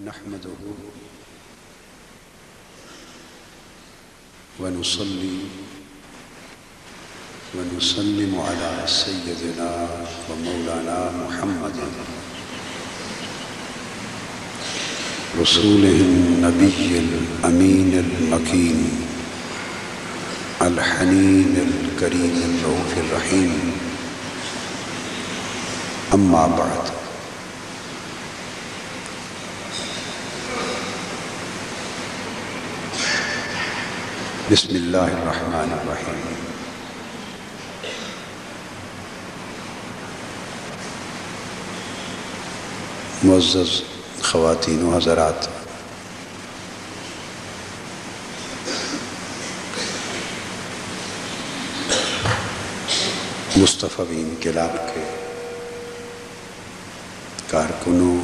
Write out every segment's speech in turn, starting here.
نحمده ونصلي ونسلم على سيدنا ومولانا محمد رسوله النبي الأمين المكين الحنين الكريم الرؤوف الرحيم. أما بعد، بسم اللہ الرحمن الرحیم. معزز خواتین و حضرات، مصطفی انقلاب کے کارکنوں،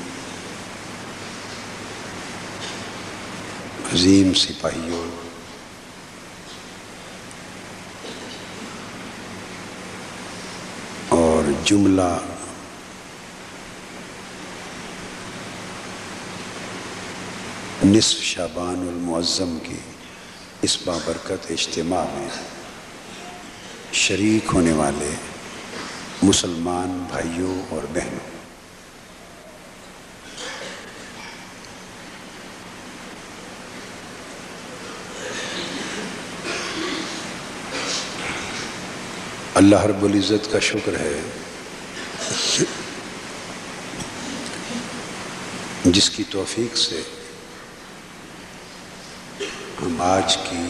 عظیم سپاہیوں، اور جملہ نصف شعبان المعظم کی اس بابرکت اجتماع میں شریک ہونے والے مسلمان بھائیوں اور بہنوں، اللہ رب العزت کا شکر ہے جس کی توفیق سے ہم آج کی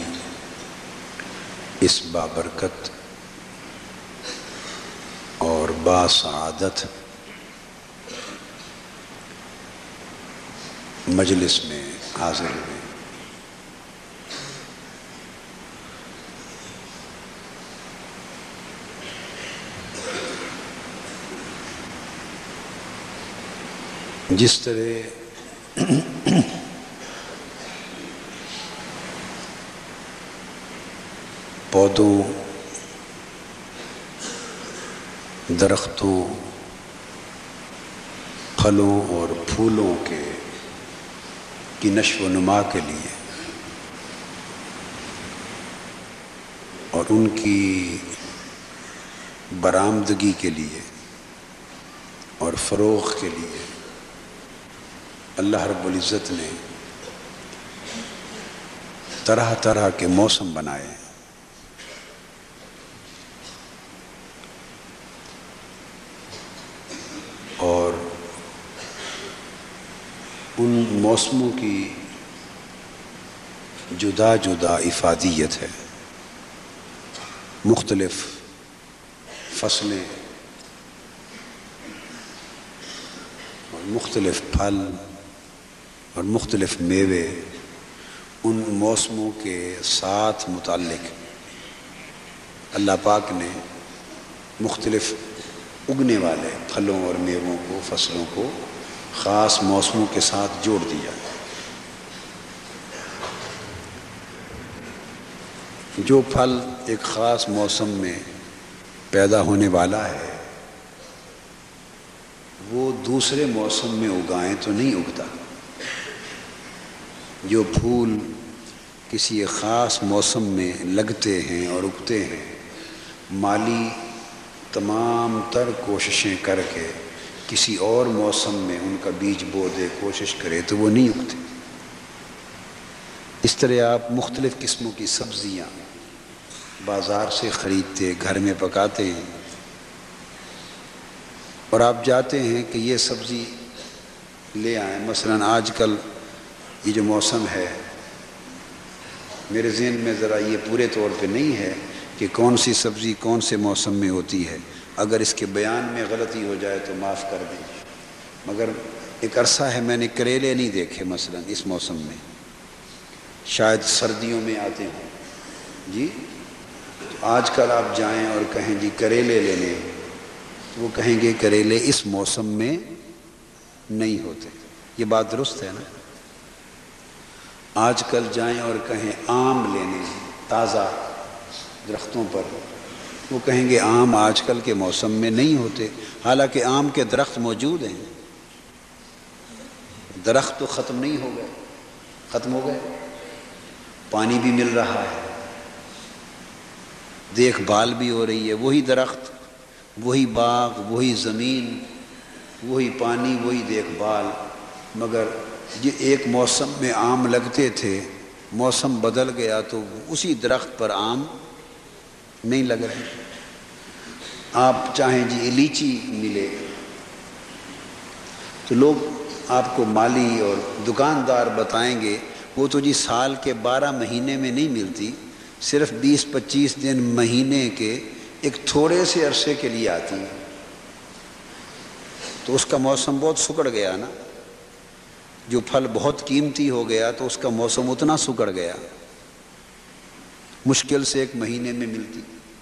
اس بابرکت اور باسعادت مجلس میں حاضر ہوئے. جس طرح پودوں، درختوں، پھلوں اور پھولوں کی نشو و نما کے لیے اور ان کی برآمدگی کے لیے اور فروغ کے لیے اللہ رب العزت نے طرح طرح کے موسم بنائے، اور ان موسموں کی جدا جدا افادیت ہے. مختلف فصلیں اور مختلف پھل اور مختلف میوے ان موسموں کے ساتھ متعلق اللہ پاک نے مختلف اگنے والے پھلوں اور میووں کو، فصلوں کو خاص موسموں کے ساتھ جوڑ دیا. جو پھل ایک خاص موسم میں پیدا ہونے والا ہے وہ دوسرے موسم میں اگائیں تو نہیں اگتا. جو پھول کسی خاص موسم میں لگتے ہیں اور اگتے ہیں، مالی تمام تر کوششیں کر کے کسی اور موسم میں ان کا بیج بو دے، کوشش کرے تو وہ نہیں اگتے. اس طرح آپ مختلف قسموں کی سبزیاں بازار سے خریدتے، گھر میں پکاتے ہیں، اور آپ جاتے ہیں کہ یہ سبزی لے آئیں. مثلاً آج کل یہ جو موسم ہے، میرے ذہن میں ذرا یہ پورے طور پہ نہیں ہے کہ کون سی سبزی کون سے موسم میں ہوتی ہے. اگر اس کے بیان میں غلطی ہو جائے تو معاف کر دیں، مگر ایک عرصہ ہے میں نے کریلے نہیں دیکھے مثلاً اس موسم میں. شاید سردیوں میں آتے ہوں. جی آج کل آپ جائیں اور کہیں جی کریلے لے لیں، وہ کہیں گے کریلے اس موسم میں نہیں ہوتے. یہ بات درست ہے نا؟ آج کل جائیں اور کہیں آم لینے تازہ درختوں پر، وہ کہیں گے آم آج کل کے موسم میں نہیں ہوتے، حالانکہ آم کے درخت موجود ہیں. درخت تو ختم نہیں ہو گئے، ختم ہو گئے، پانی بھی مل رہا ہے، دیکھ بھال بھی ہو رہی ہے، وہی درخت، وہی باغ، وہی زمین، وہی پانی، وہی دیکھ بھال، مگر یہ ایک موسم میں آم لگتے تھے، موسم بدل گیا تو اسی درخت پر آم نہیں لگ رہے۔ آپ چاہیں جی لیچی ملے تو لوگ آپ کو مالی اور دکاندار بتائیں گے وہ تو جی سال کے 12 مہینے میں نہیں ملتی، صرف 20-25 دن مہینے کے ایک تھوڑے سے عرصے کے لیے آتی ہے، تو اس کا موسم بہت سکڑ گیا نا، جو پھل بہت قیمتی ہو گیا تو اس کا موسم اتنا سکڑ گیا، مشکل سے 1 مہینے میں ملتی۔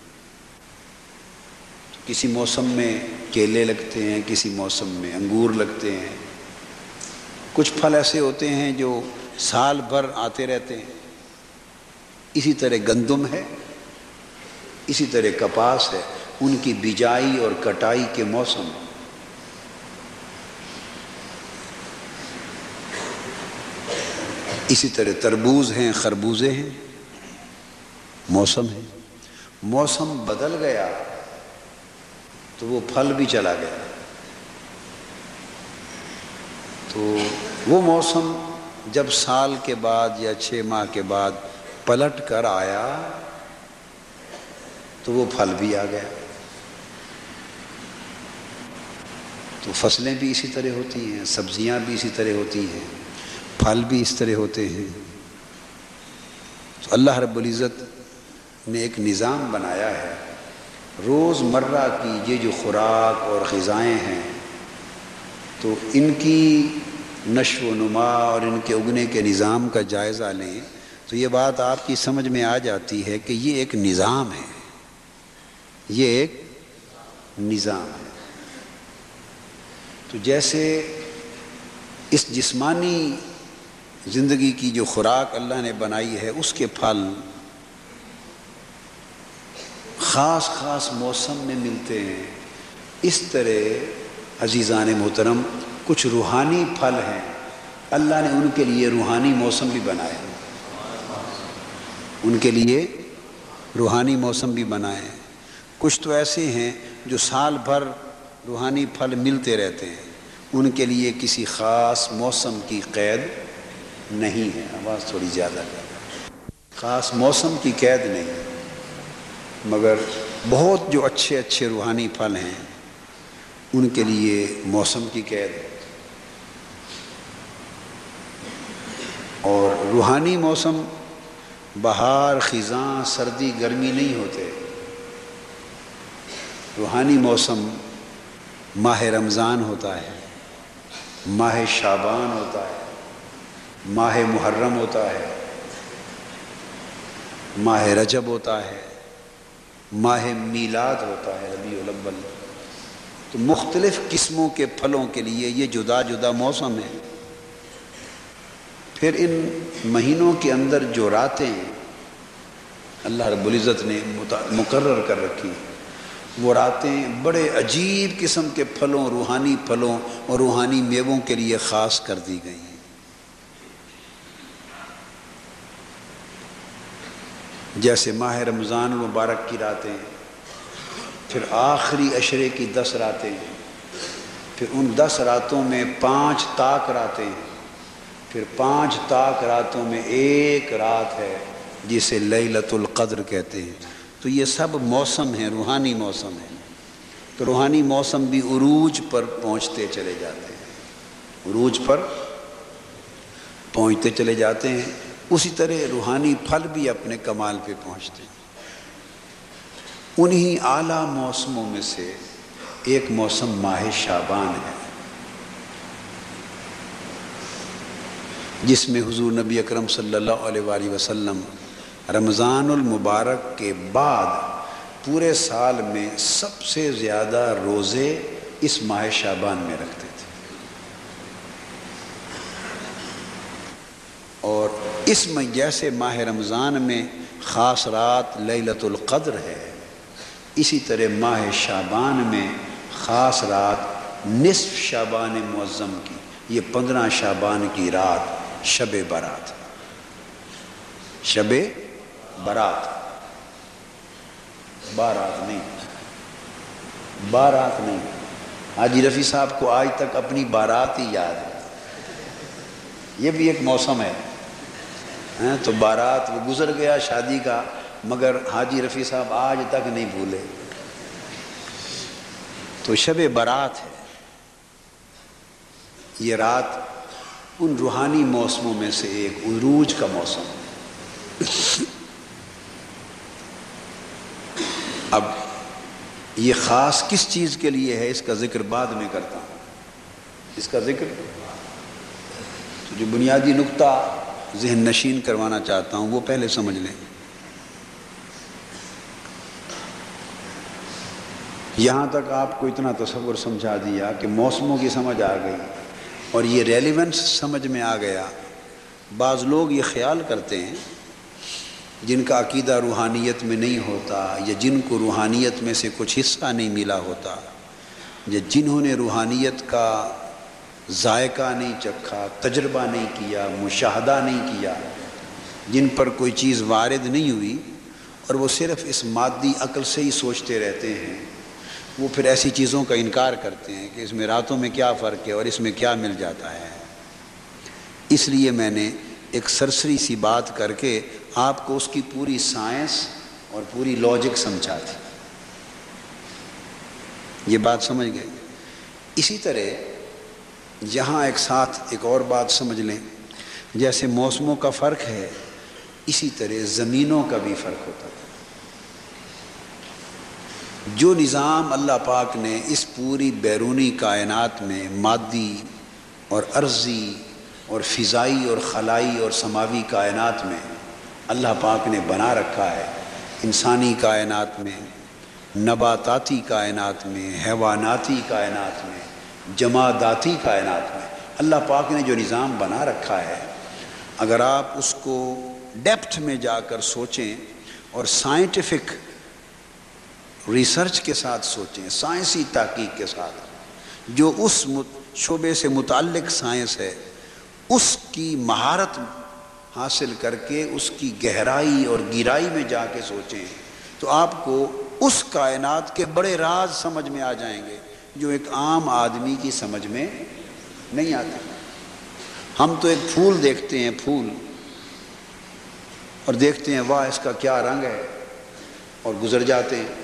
کسی موسم میں کیلے لگتے ہیں، کسی موسم میں انگور لگتے ہیں، کچھ پھل ایسے ہوتے ہیں جو سال بھر آتے رہتے ہیں۔ اسی طرح گندم ہے، اسی طرح کپاس ہے، ان کی بجائی اور کٹائی کے موسم، اسی طرح تربوز ہیں، خربوزے ہیں، موسم ہے۔ موسم بدل گیا تو وہ پھل بھی چلا گیا، تو وہ موسم جب سال کے بعد یا 6 ماہ کے بعد پلٹ کر آیا تو وہ پھل بھی آ گیا۔ تو فصلیں بھی اسی طرح ہوتی ہیں، سبزیاں بھی اسی طرح ہوتی ہیں، پھل بھی اس طرح ہوتے ہیں۔ تو اللہ رب العزت نے ایک نظام بنایا ہے، روز مرہ کی یہ جو خوراک اور غذائیں ہیں تو ان کی نشو و نما اور ان کے اگنے کے نظام کا جائزہ لیں تو یہ بات آپ کی سمجھ میں آ جاتی ہے کہ یہ ایک نظام ہے، یہ ایک نظام ہے۔ تو جیسے اس جسمانی زندگی کی جو خوراک اللہ نے بنائی ہے اس کے پھل خاص خاص موسم میں ملتے ہیں، اس طرح عزیزان محترم کچھ روحانی پھل ہیں، اللہ نے ان کے لیے روحانی موسم بھی بنائے، ان کے لیے روحانی موسم بھی بنائے ہیں۔ کچھ تو ایسے ہیں جو سال بھر روحانی پھل ملتے رہتے ہیں، ان کے لیے کسی خاص موسم کی قید نہیں ہے۔ آواز تھوڑی زیادہ ہے، خاص موسم کی قید نہیں ہے، مگر بہت جو اچھے اچھے روحانی پھل ہیں ان کے لیے موسم کی قید ہے۔ اور روحانی موسم بہار، خزاں، سردی، گرمی نہیں ہوتے۔ روحانی موسم ماہ رمضان ہوتا ہے، ماہ شعبان ہوتا ہے، ماہ محرم ہوتا ہے، ماہ رجب ہوتا ہے، ماہ میلاد ہوتا ہے، ربیع الاول۔ تو مختلف قسموں کے پھلوں کے لیے یہ جدا جدا موسم ہے۔ پھر ان مہینوں کے اندر جو راتیں اللہ رب العزت نے مقرر کر رکھی، وہ راتیں بڑے عجیب قسم کے پھلوں، روحانی پھلوں اور روحانی میووں کے لیے خاص کر دی گئی ہیں۔ جیسے ماہ رمضان المبارک کی راتیں، پھر آخری عشرے کی 10 راتیں، پھر ان 10 راتوں میں 5 طاق راتیں، پھر 5 طاق راتوں میں ایک رات ہے جسے لیلۃ القدر کہتے ہیں۔ تو یہ سب موسم ہیں، روحانی موسم ہیں۔ تو روحانی موسم بھی عروج پر پہنچتے چلے جاتے ہیں، عروج پر پہنچتے چلے جاتے ہیں۔ اسی طرح روحانی پھل بھی اپنے کمال پہ پہنچتے ہیں۔ انہی اعلیٰ موسموں میں سے ایک موسم ماہ شعبان ہے، جس میں حضور نبی اکرم صلی اللہ علیہ وآلہ وسلم رمضان المبارک کے بعد پورے سال میں سب سے زیادہ روزے اس ماہ شعبان میں رکھتے تھے۔ اور اس میں جیسے ماہ رمضان میں خاص رات لیلۃ القدر ہے، اسی طرح ماہ شعبان میں خاص رات نصف شعبان معظم کی یہ 15 شعبان کی رات شب برات، شب برات، بارات نہیں، بارات نہیں۔ حاجی رفیع صاحب کو آج تک اپنی بارات ہی یاد ہے۔ یہ بھی ایک موسم ہے، تو بارات وہ گزر گیا شادی کا، مگر حاجی رفیع صاحب آج تک نہیں بھولے۔ تو شب برات ہے یہ رات، ان روحانی موسموں میں سے ایک عروج کا موسم ہے۔ اب یہ خاص کس چیز کے لیے ہے، اس کا ذکر بعد میں کرتا ہوں، اس کا ذکر تو جو بنیادی نقطہ ذہن نشین کروانا چاہتا ہوں وہ پہلے سمجھ لیں۔ یہاں تک آپ کو اتنا تصور سمجھا دیا کہ موسموں کی سمجھ آ گئی اور یہ ریلیونس سمجھ میں آ گیا۔ بعض لوگ یہ خیال کرتے ہیں جن کا عقیدہ روحانیت میں نہیں ہوتا، یا جن کو روحانیت میں سے کچھ حصہ نہیں ملا ہوتا، یا جنہوں نے روحانیت کا ذائقہ نہیں چکھا، تجربہ نہیں کیا، مشاہدہ نہیں کیا، جن پر کوئی چیز وارد نہیں ہوئی اور وہ صرف اس مادی عقل سے ہی سوچتے رہتے ہیں، وہ پھر ایسی چیزوں کا انکار کرتے ہیں کہ اس میں راتوں میں کیا فرق ہے اور اس میں کیا مل جاتا ہے۔ اس لیے میں نے ایک سرسری سی بات کر کے آپ کو اس کی پوری سائنس اور پوری لاجک سمجھا تھی۔ یہ بات سمجھ گئے؟ اسی طرح یہاں ایک ساتھ ایک اور بات سمجھ لیں، جیسے موسموں کا فرق ہے اسی طرح زمینوں کا بھی فرق ہوتا ہے۔ جو نظام اللہ پاک نے اس پوری بیرونی کائنات میں مادی اور ارضی اور فضائی اور خلائی اور سماوی کائنات میں اللہ پاک نے بنا رکھا ہے، انسانی کائنات میں، نباتاتی کائنات میں، حیواناتی کائنات میں، جماداتی کائنات میں اللہ پاک نے جو نظام بنا رکھا ہے، اگر آپ اس کو ڈیپتھ میں جا کر سوچیں اور سائنٹیفک ریسرچ کے ساتھ سوچیں، سائنسی تحقیق کے ساتھ، جو اس شعبے سے متعلق سائنس ہے اس کی مہارت حاصل کر کے اس کی گہرائی اور گہرائی میں جا کے سوچیں، تو آپ کو اس کائنات کے بڑے راز سمجھ میں آ جائیں گے جو ایک عام آدمی کی سمجھ میں نہیں آتے۔ ہم تو ایک پھول دیکھتے ہیں، پھول، اور دیکھتے ہیں واہ اس کا کیا رنگ ہے، اور گزر جاتے ہیں۔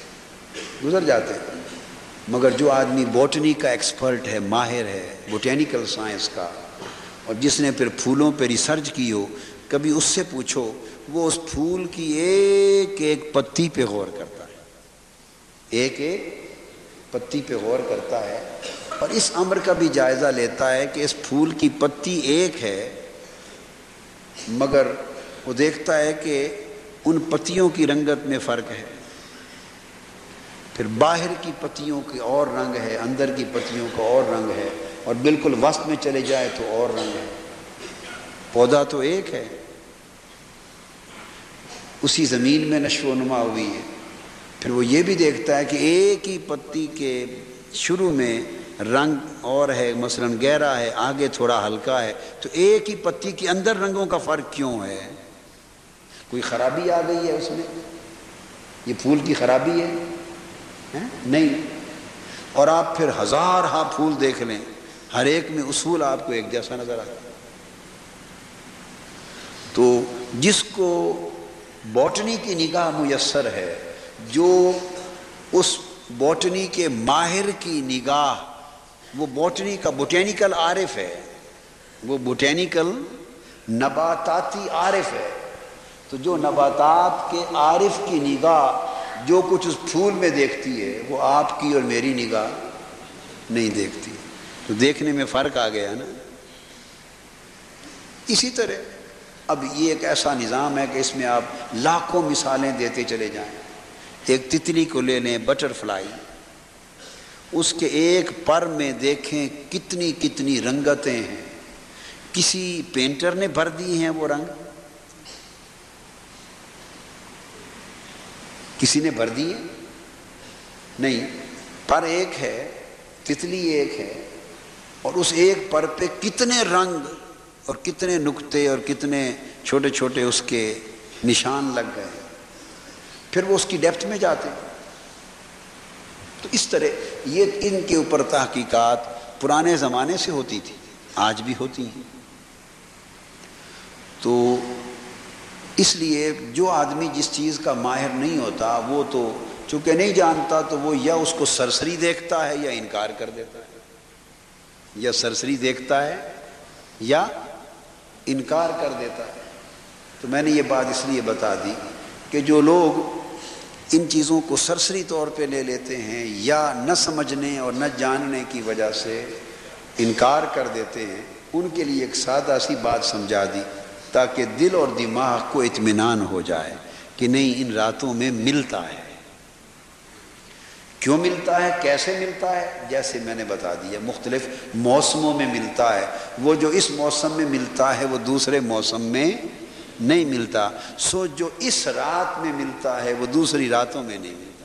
مگر جو آدمی بوٹنی کا ایکسپرٹ ہے، ماہر ہے بوٹینیکل سائنس کا، اور جس نے پھر پھولوں پہ ریسرچ کی ہو، کبھی اس سے پوچھو، وہ اس پھول کی ایک ایک پتی پہ غور کرتا ہے، ایک ایک پتی پہ غور کرتا ہے، اور اس امر کا بھی جائزہ لیتا ہے کہ اس پھول کی پتی ایک ہے، مگر وہ دیکھتا ہے کہ ان پتیوں کی رنگت میں فرق ہے، پھر باہر کی پتیوں کے اور رنگ ہے، اندر کی پتیوں کا اور رنگ ہے، اور بالکل وسط میں چلے جائے تو اور رنگ ہے۔ پودا تو ایک ہے، اسی زمین میں نشو و نما ہوئی ہے۔ پھر وہ یہ بھی دیکھتا ہے کہ ایک ہی پتی کے شروع میں رنگ اور ہے، مثلا گہرا ہے، آگے تھوڑا ہلکا ہے، تو ایک ہی پتی کے اندر رنگوں کا فرق کیوں ہے؟ کوئی خرابی آ گئی ہے اس میں؟ یہ پھول کی خرابی ہے؟ نہیں۔ اور آپ پھر ہزارہا پھول دیکھ لیں، ہر ایک میں اصول آپ کو ایک جیسا نظر آتا ہے۔ تو جس کو بوٹنی کی نگاہ میسر ہے، جو اس بوٹنی کے ماہر کی نگاہ، وہ بوٹنی کا بوٹینیکل عارف ہے، وہ بوٹینیکل نباتاتی عارف ہے، تو جو نباتات کے عارف کی نگاہ جو کچھ اس پھول میں دیکھتی ہے وہ آپ کی اور میری نگاہ نہیں دیکھتی، تو دیکھنے میں فرق آ گیا نا۔ اسی طرح اب یہ ایک ایسا نظام ہے کہ اس میں آپ لاکھوں مثالیں دیتے چلے جائیں۔ ایک تتلی کو لے لیں، بٹر فلائی، اس کے ایک پر میں دیکھیں کتنی کتنی رنگتیں ہیں، کسی پینٹر نے بھر دی ہیں وہ رنگ؟ کسی نے بھر دی ہے؟ نہیں، پر ایک ہے، تتلی ایک ہے، اور اس ایک پر پہ کتنے رنگ اور کتنے نقطے اور کتنے چھوٹے چھوٹے اس کے نشان لگ گئے، پھر وہ اس کی ڈیپتھ میں جاتے ہیں۔ تو اس طرح یہ ان کے اوپر تحقیقات پرانے زمانے سے ہوتی تھی، آج بھی ہوتی ہیں۔ تو اس لیے جو آدمی جس چیز کا ماہر نہیں ہوتا وہ تو چونکہ نہیں جانتا، تو وہ یا اس کو سرسری دیکھتا ہے یا انکار کر دیتا ہے، یا سرسری دیکھتا ہے یا انکار کر دیتا ہے۔ تو میں نے یہ بات اس لیے بتا دی کہ جو لوگ ان چیزوں کو سرسری طور پہ لے لیتے ہیں یا نہ سمجھنے اور نہ جاننے کی وجہ سے انکار کر دیتے ہیں، ان کے لیے ایک سادہ سی بات سمجھا دی تاکہ دل اور دماغ کو اطمینان ہو جائے کہ نہیں، ان راتوں میں ملتا ہے۔ کیوں ملتا ہے، کیسے ملتا ہے؟ جیسے میں نے بتا دیا، مختلف موسموں میں ملتا ہے۔ وہ جو اس موسم میں ملتا ہے وہ دوسرے موسم میں نہیں ملتا، سو جو اس رات میں ملتا ہے وہ دوسری راتوں میں نہیں ملتا۔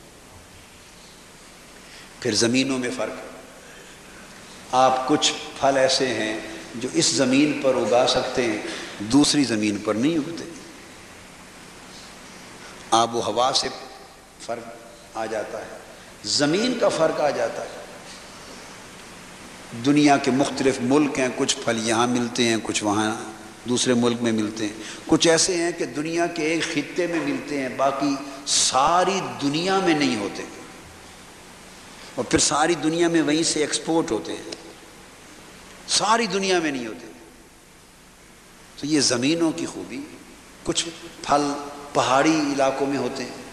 پھر زمینوں میں فرق ہے۔ آپ کچھ پھل ایسے ہیں جو اس زمین پر اگا سکتے ہیں، دوسری زمین پر نہیں اگتے۔ آب و ہوا سے فرق آ جاتا ہے، زمین کا فرق آ جاتا ہے۔ دنیا کے مختلف ملک ہیں، کچھ پھل یہاں ملتے ہیں، کچھ وہاں دوسرے ملک میں ملتے ہیں، کچھ ایسے ہیں کہ دنیا کے ایک خطے میں ملتے ہیں، باقی ساری دنیا میں نہیں ہوتے، اور پھر ساری دنیا میں وہیں سے ایکسپورٹ ہوتے ہیں، ساری دنیا میں نہیں ہوتے۔ تو یہ زمینوں کی خوبی۔ کچھ پھل پہاڑی علاقوں میں ہوتے ہیں،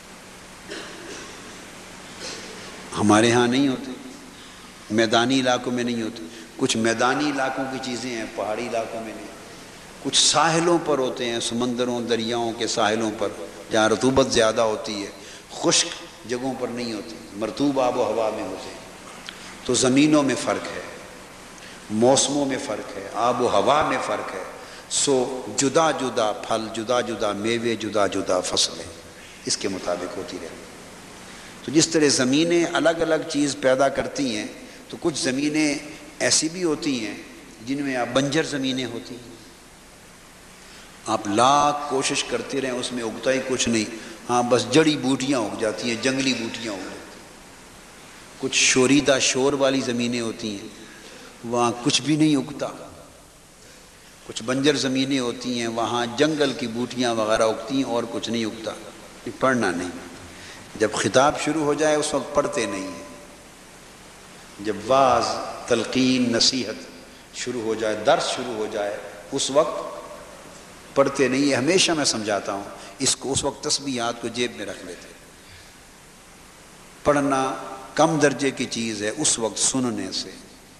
ہمارے ہاں نہیں ہوتے، میدانی علاقوں میں نہیں ہوتے۔ کچھ میدانی علاقوں کی چیزیں ہیں، پہاڑی علاقوں میں نہیں۔ کچھ ساحلوں پر ہوتے ہیں، سمندروں دریاؤں کے ساحلوں پر جہاں رطوبت زیادہ ہوتی ہے، خشک جگہوں پر نہیں ہوتی، مرطوب آب و ہوا میں ہوتے ہیں۔ تو زمینوں میں فرق ہے، موسموں میں فرق ہے، آب و ہوا میں فرق ہے، سو جدا جدا پھل، جدا جدا میوے، جدا جدا فصلیں اس کے مطابق ہوتی رہتی۔ تو جس طرح زمینیں الگ الگ چیز پیدا کرتی ہیں، تو کچھ زمینیں ایسی بھی ہوتی ہیں جن میں بنجر زمینیں ہوتی ہیں، آپ لاکھ کوشش کرتے رہیں اس میں اگتا ہی کچھ نہیں، ہاں بس جڑی بوٹیاں اگ جاتی ہیں، جنگلی بوٹیاں اگ جاتی ہیں۔ کچھ شوریدہ شور والی زمینیں ہوتی ہیں، وہاں کچھ بھی نہیں اگتا۔ کچھ بنجر زمینیں ہوتی ہیں، وہاں جنگل کی بوٹیاں وغیرہ اگتی ہیں اور کچھ نہیں اگتا۔ پڑھنا نہیں، جب خطاب شروع ہو جائے اس وقت پڑھتے نہیں ہیں، جب واعظ تلقین نصیحت شروع ہو جائے، درس شروع ہو جائے، اس وقت پڑھتے نہیں ہیں۔ ہمیشہ میں سمجھاتا ہوں اس کو، اس وقت تسبیحات کو جیب میں رکھ لیتے۔ پڑھنا کم درجے کی چیز ہے اس وقت سننے سے۔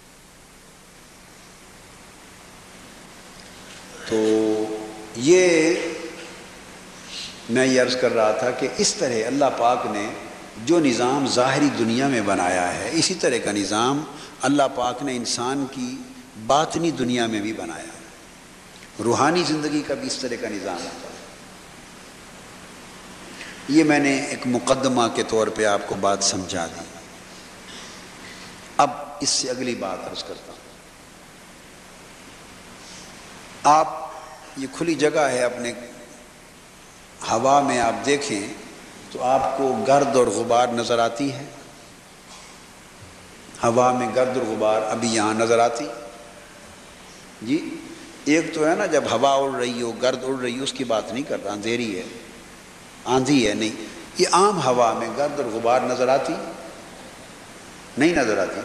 تو یہ میں یہ عرض کر رہا تھا کہ اس طرح اللہ پاک نے جو نظام ظاہری دنیا میں بنایا ہے، اسی طرح کا نظام اللہ پاک نے انسان کی باطنی دنیا میں بھی بنایا ہے۔ روحانی زندگی کا بھی اس طرح کا نظام ہوتا ہے۔ یہ میں نے ایک مقدمہ کے طور پہ آپ کو بات سمجھا دی۔ اب اس سے اگلی بات عرض کرتا ہوں۔ آپ یہ کھلی جگہ ہے، اپنے ہوا میں آپ دیکھیں تو آپ کو گرد اور غبار نظر آتی ہے؟ ہوا میں گرد اور غبار ابھی یہاں نظر آتی جی؟ ایک تو ہے نا جب ہوا اڑ رہی ہو، گرد اڑ رہی ہو، اس کی بات نہیں کر رہا، اندھیری ہے، آندھی ہے، نہیں، یہ عام ہوا میں گرد اور غبار نظر آتی نہیں؟ نظر آتی۔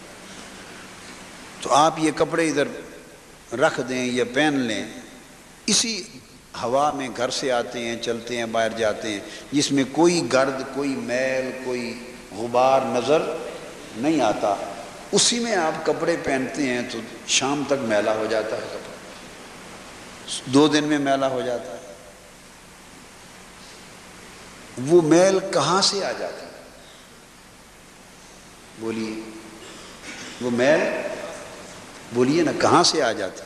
تو آپ یہ کپڑے ادھر رکھ دیں یا پہن لیں، اسی ہوا میں گھر سے آتے ہیں، چلتے ہیں، باہر جاتے ہیں، جس میں کوئی گرد، کوئی میل، کوئی غبار نظر نہیں آتا، اسی میں آپ کپڑے پہنتے ہیں تو شام تک میلا ہو جاتا ہے کپڑا، 2 دن میں میلا ہو جاتا ہے۔ وہ میل کہاں سے آ جاتی ہے؟ بولیے، وہ میل بولیے نا، کہاں سے آ جاتی؟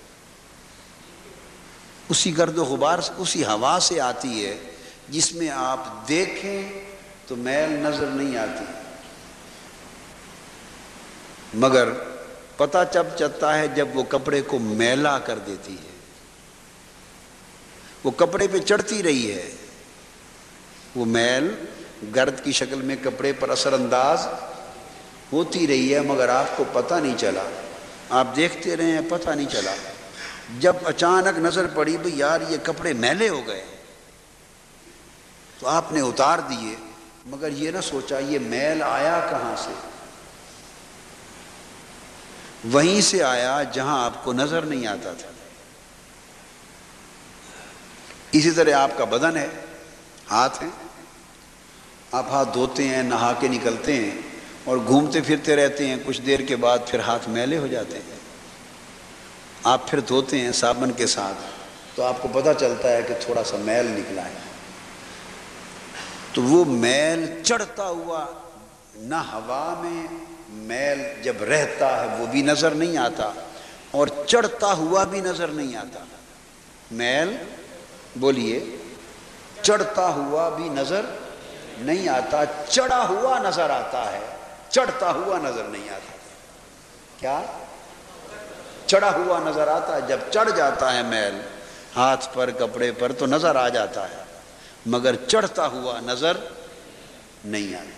اسی گرد و غبار سے، اسی ہوا سے آتی ہے جس میں آپ دیکھیں تو میل نظر نہیں آتی، مگر پتہ جب چلتا ہے جب وہ کپڑے کو میلا کر دیتی ہے، وہ کپڑے پہ چڑھتی رہی ہے، وہ میل گرد کی شکل میں کپڑے پر اثر انداز ہوتی رہی ہے، مگر آپ کو پتہ نہیں چلا، آپ دیکھتے رہے ہیں پتہ نہیں چلا، جب اچانک نظر پڑی بھئی یار یہ کپڑے میلے ہو گئے تو آپ نے اتار دیے، مگر یہ نہ سوچا یہ میل آیا کہاں سے، وہیں سے آیا جہاں آپ کو نظر نہیں آتا تھا۔ اسی طرح آپ کا بدن ہے، ہاتھ ہیں، آپ ہاتھ دھوتے ہیں، نہا کے نکلتے ہیں اور گھومتے پھرتے رہتے ہیں، کچھ دیر کے بعد پھر ہاتھ میلے ہو جاتے ہیں، آپ پھر دھوتے ہیں صابن کے ساتھ تو آپ کو پتہ چلتا ہے کہ تھوڑا سا میل نکلا ہے، تو وہ میل چڑھتا ہوا، نہ ہوا میں میل جب رہتا ہے وہ بھی نظر نہیں آتا اور چڑھتا ہوا بھی نظر نہیں آتا، میل بولیے چڑھتا ہوا بھی نظر نہیں آتا، چڑھا ہوا نظر آتا ہے، چڑھتا ہوا نظر نہیں آتا۔ کیا؟ چڑھا ہوا نظر آتا ہے، جب چڑھ جاتا ہے میل ہاتھ پر کپڑے پر تو نظر آ جاتا ہے، مگر چڑھتا ہوا نظر نہیں آتا۔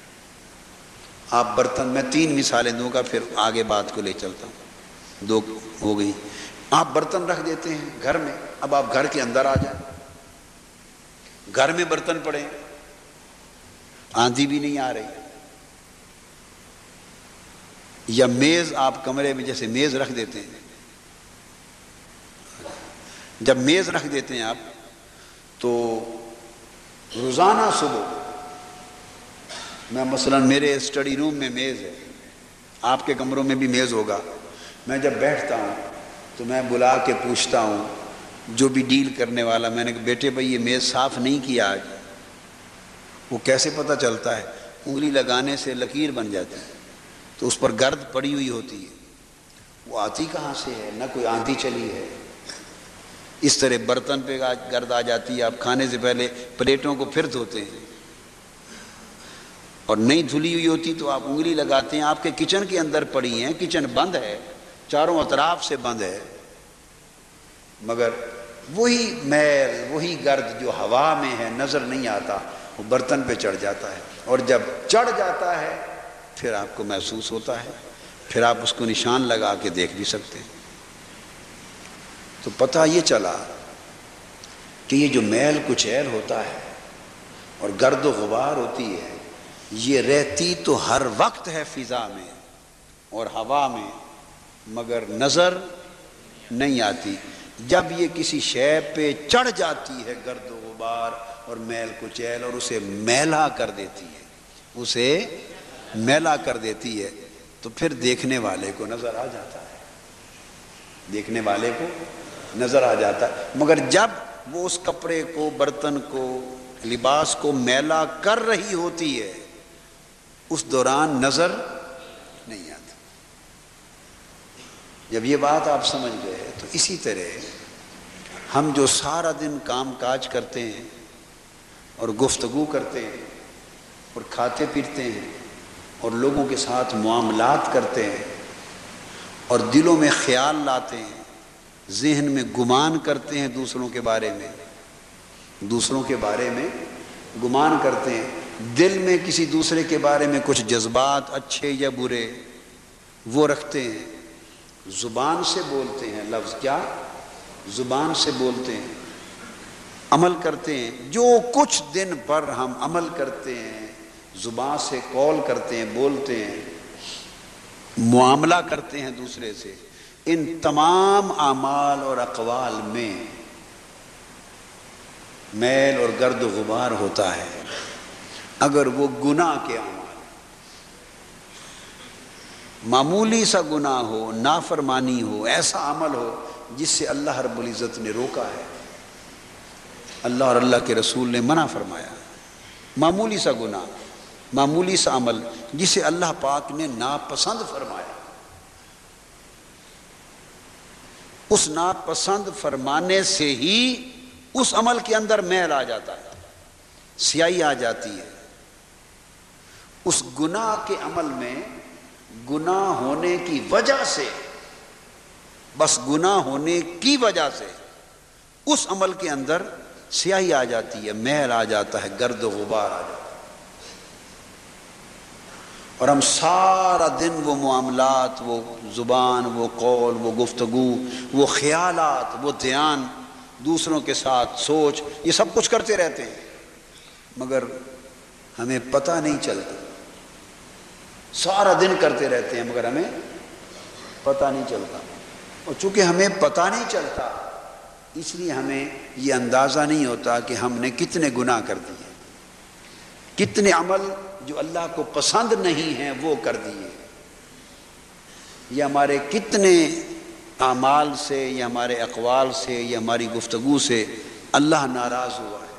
آپ برتن میں 3 مثالیں دوں گا پھر آگے بات کو لے چلتا ہوں، 2 ہو گئی۔ آپ برتن رکھ دیتے ہیں گھر میں، اب آپ گھر کے اندر آ جائیں، گھر میں برتن پڑے، آندھی بھی نہیں آ رہی، یا میز آپ کمرے میں جیسے میز رکھ دیتے ہیں، جب میز رکھ دیتے ہیں آپ تو روزانہ صبح میں مثلا میرے اسٹڈی روم میں میز ہے، آپ کے کمروں میں بھی میز ہوگا، میں جب بیٹھتا ہوں تو میں بلا کے پوچھتا ہوں جو بھی ڈیل کرنے والا، میں نے کہا بیٹے بھائی یہ میز صاف نہیں کیا آج، وہ کیسے پتہ چلتا ہے؟ انگلی لگانے سے لکیر بن جاتی ہے تو اس پر گرد پڑی ہوئی ہوتی ہے، وہ آتی کہاں سے ہے؟ نہ کوئی آندھی چلی ہے۔ اس طرح برتن پہ گرد آ جاتی ہے، آپ کھانے سے پہلے پلیٹوں کو پھر دھوتے ہیں اور نہیں دھلی ہوئی ہوتی تو آپ انگلی لگاتے ہیں، آپ کے کچن کے اندر پڑی ہیں، کچن بند ہے، چاروں اطراف سے بند ہے، مگر وہی میل وہی گرد جو ہوا میں ہے نظر نہیں آتا، وہ برتن پہ چڑھ جاتا ہے، اور جب چڑھ جاتا ہے پھر آپ کو محسوس ہوتا ہے، پھر آپ اس کو نشان لگا کے دیکھ بھی سکتے ہیں۔ تو پتہ یہ چلا کہ یہ جو میل کچیل ہوتا ہے اور گرد و غبار ہوتی ہے، یہ رہتی تو ہر وقت ہے فضا میں اور ہوا میں، مگر نظر نہیں آتی۔ جب یہ کسی شے پہ چڑھ جاتی ہے گرد و غبار اور میل کچیل اور اسے میلا کر دیتی ہے، اسے میلا کر دیتی ہے، تو پھر دیکھنے والے کو نظر آ جاتا ہے، دیکھنے والے کو نظر آ جاتا ہے، مگر جب وہ اس کپڑے کو، برتن کو، لباس کو میلا کر رہی ہوتی ہے اس دوران نظر نہیں آتی۔ جب یہ بات آپ سمجھ گئے تو اسی طرح ہم جو سارا دن کام کاج کرتے ہیں اور گفتگو کرتے ہیں اور کھاتے پیتے ہیں اور لوگوں کے ساتھ معاملات کرتے ہیں اور دلوں میں خیال لاتے ہیں، ذہن میں گمان کرتے ہیں، دوسروں کے بارے میں گمان کرتے ہیں، دل میں کسی دوسرے کے بارے میں کچھ جذبات اچھے یا برے وہ رکھتے ہیں، زبان سے بولتے ہیں، لفظ کیا؟ زبان سے بولتے ہیں، عمل کرتے ہیں، جو کچھ دن بھر ہم عمل کرتے ہیں، زبان سے قول کرتے ہیں، بولتے ہیں، معاملہ کرتے ہیں دوسرے سے، ان تمام اعمال اور اقوال میں میل اور گرد و غبار ہوتا ہے۔ اگر وہ گناہ کے اعمال، معمولی سا گناہ ہو، نافرمانی ہو، ایسا عمل ہو جس سے اللہ رب العزت نے روکا ہے، اللہ اور اللہ کے رسول نے منع فرمایا، معمولی سا گناہ، معمولی سا عمل جسے اللہ پاک نے ناپسند فرمایا، اس ناپسند فرمانے سے ہی اس عمل کے اندر میل آ جاتا ہے، سیاہی آ جاتی ہے، اس گناہ کے عمل میں گناہ ہونے کی وجہ سے، بس گناہ ہونے کی وجہ سے اس عمل کے اندر سیاہی آ جاتی ہے، میل آ جاتا ہے، گرد و غبار آ جاتا ہے، اور ہم سارا دن وہ معاملات، وہ زبان، وہ قول، وہ گفتگو، وہ خیالات، وہ دھیان، دوسروں کے ساتھ سوچ، یہ سب کچھ کرتے رہتے ہیں، مگر ہمیں پتہ نہیں چلتا، سارا دن کرتے رہتے ہیں مگر ہمیں پتہ نہیں چلتا، اور چونکہ ہمیں پتہ نہیں چلتا اس لیے ہمیں یہ اندازہ نہیں ہوتا کہ ہم نے کتنے گناہ کر دیے، کتنے عمل جو اللہ کو پسند نہیں ہیں وہ کر دیے، یہ ہمارے کتنے اعمال سے یا ہمارے اقوال سے یا ہماری گفتگو سے اللہ ناراض ہوا ہے،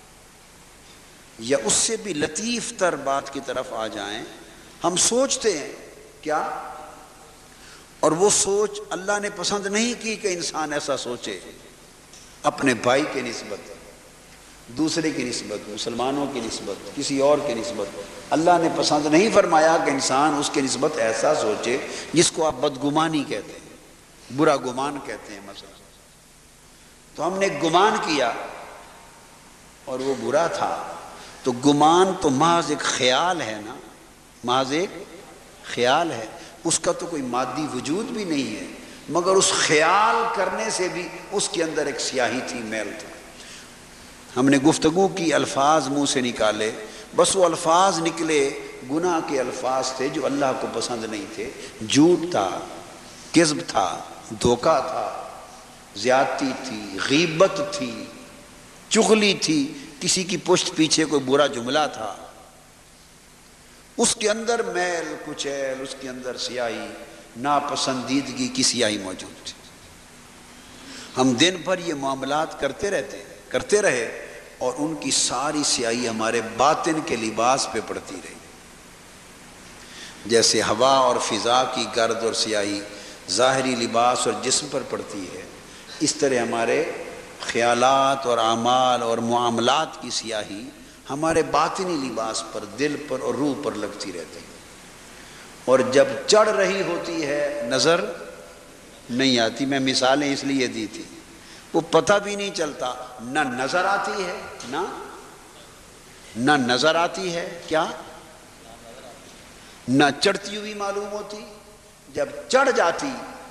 یا اس سے بھی لطیف تر بات کی طرف آ جائیں، ہم سوچتے ہیں کیا، اور وہ سوچ اللہ نے پسند نہیں کی کہ انسان ایسا سوچے، اپنے بھائی کے نسبت، دوسرے کی نسبت، مسلمانوں کی نسبت، کسی اور کی نسبت، اللہ نے پسند نہیں فرمایا کہ انسان اس کے نسبت ایسا سوچے جس کو آپ بدگمانی کہتے ہیں، برا گمان کہتے ہیں مثلا، تو ہم نے گمان کیا اور وہ برا تھا، تو گمان تو محض ایک خیال ہے نا، محض ایک خیال ہے، اس کا تو کوئی مادی وجود بھی نہیں ہے، مگر اس خیال کرنے سے بھی اس کے اندر ایک سیاہی تھی، میل تھا، ہم نے گفتگو کی، الفاظ منہ سے نکالے، بس وہ الفاظ نکلے گناہ کے الفاظ تھے جو اللہ کو پسند نہیں تھے، جھوٹ تھا، کذب تھا، دھوکہ تھا، زیادتی تھی، غیبت تھی، چغلی تھی، کسی کی پشت پیچھے کوئی برا جملہ تھا، اس کے اندر میل کچیل، اس کے اندر سیاہی، ناپسندیدگی کی سیاہی موجود تھی، ہم دن بھر یہ معاملات کرتے رہے اور ان کی ساری سیاہی ہمارے باطن کے لباس پہ پڑتی رہی، جیسے ہوا اور فضا کی گرد اور سیاہی ظاہری لباس اور جسم پر پڑتی ہے، اس طرح ہمارے خیالات اور اعمال اور معاملات کی سیاہی ہمارے باطنی لباس پر، دل پر اور روح پر لگتی رہتی ہے، اور جب چڑھ رہی ہوتی ہے نظر نہیں آتی، میں مثالیں اس لیے دی تھی، وہ پتہ بھی نہیں چلتا، نہ نظر آتی ہے، نہ نظر آتی ہے، کیا نہ چڑھتی ہوئی معلوم ہوتی، جب چڑھ جاتی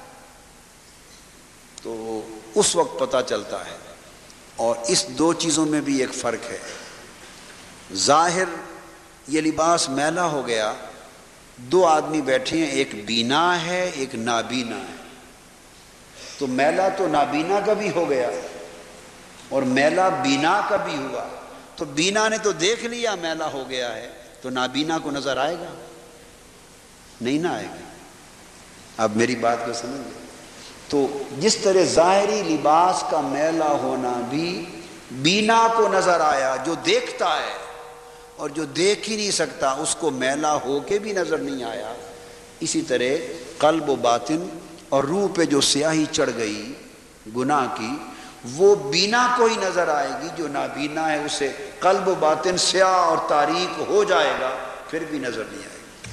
تو اس وقت پتہ چلتا ہے، اور اس دو چیزوں میں بھی ایک فرق ہے، ظاہر یہ لباس میلا ہو گیا، دو آدمی بیٹھے ہیں، ایک بینا ہے ایک نابینا ہے، تو میلا تو نابینا کا بھی ہو گیا اور میلا بینا کا بھی ہوا، تو بینا نے تو دیکھ لیا میلا ہو گیا ہے، تو نابینا کو نظر آئے گا نہیں، نہ آئے گا، اب میری بات کو سمجھ لیں، تو جس طرح ظاہری لباس کا میلا ہونا بھی بینا کو نظر آیا جو دیکھتا ہے، اور جو دیکھ ہی نہیں سکتا اس کو میلا ہو کے بھی نظر نہیں آیا، اسی طرح قلب و باطن اور روح پہ جو سیاہی چڑھ گئی گناہ کی، وہ بینا کو ہی نظر آئے گی، جو نابینا ہے اسے قلب و باطن سیاہ اور تاریک ہو جائے گا پھر بھی نظر نہیں آئے گی،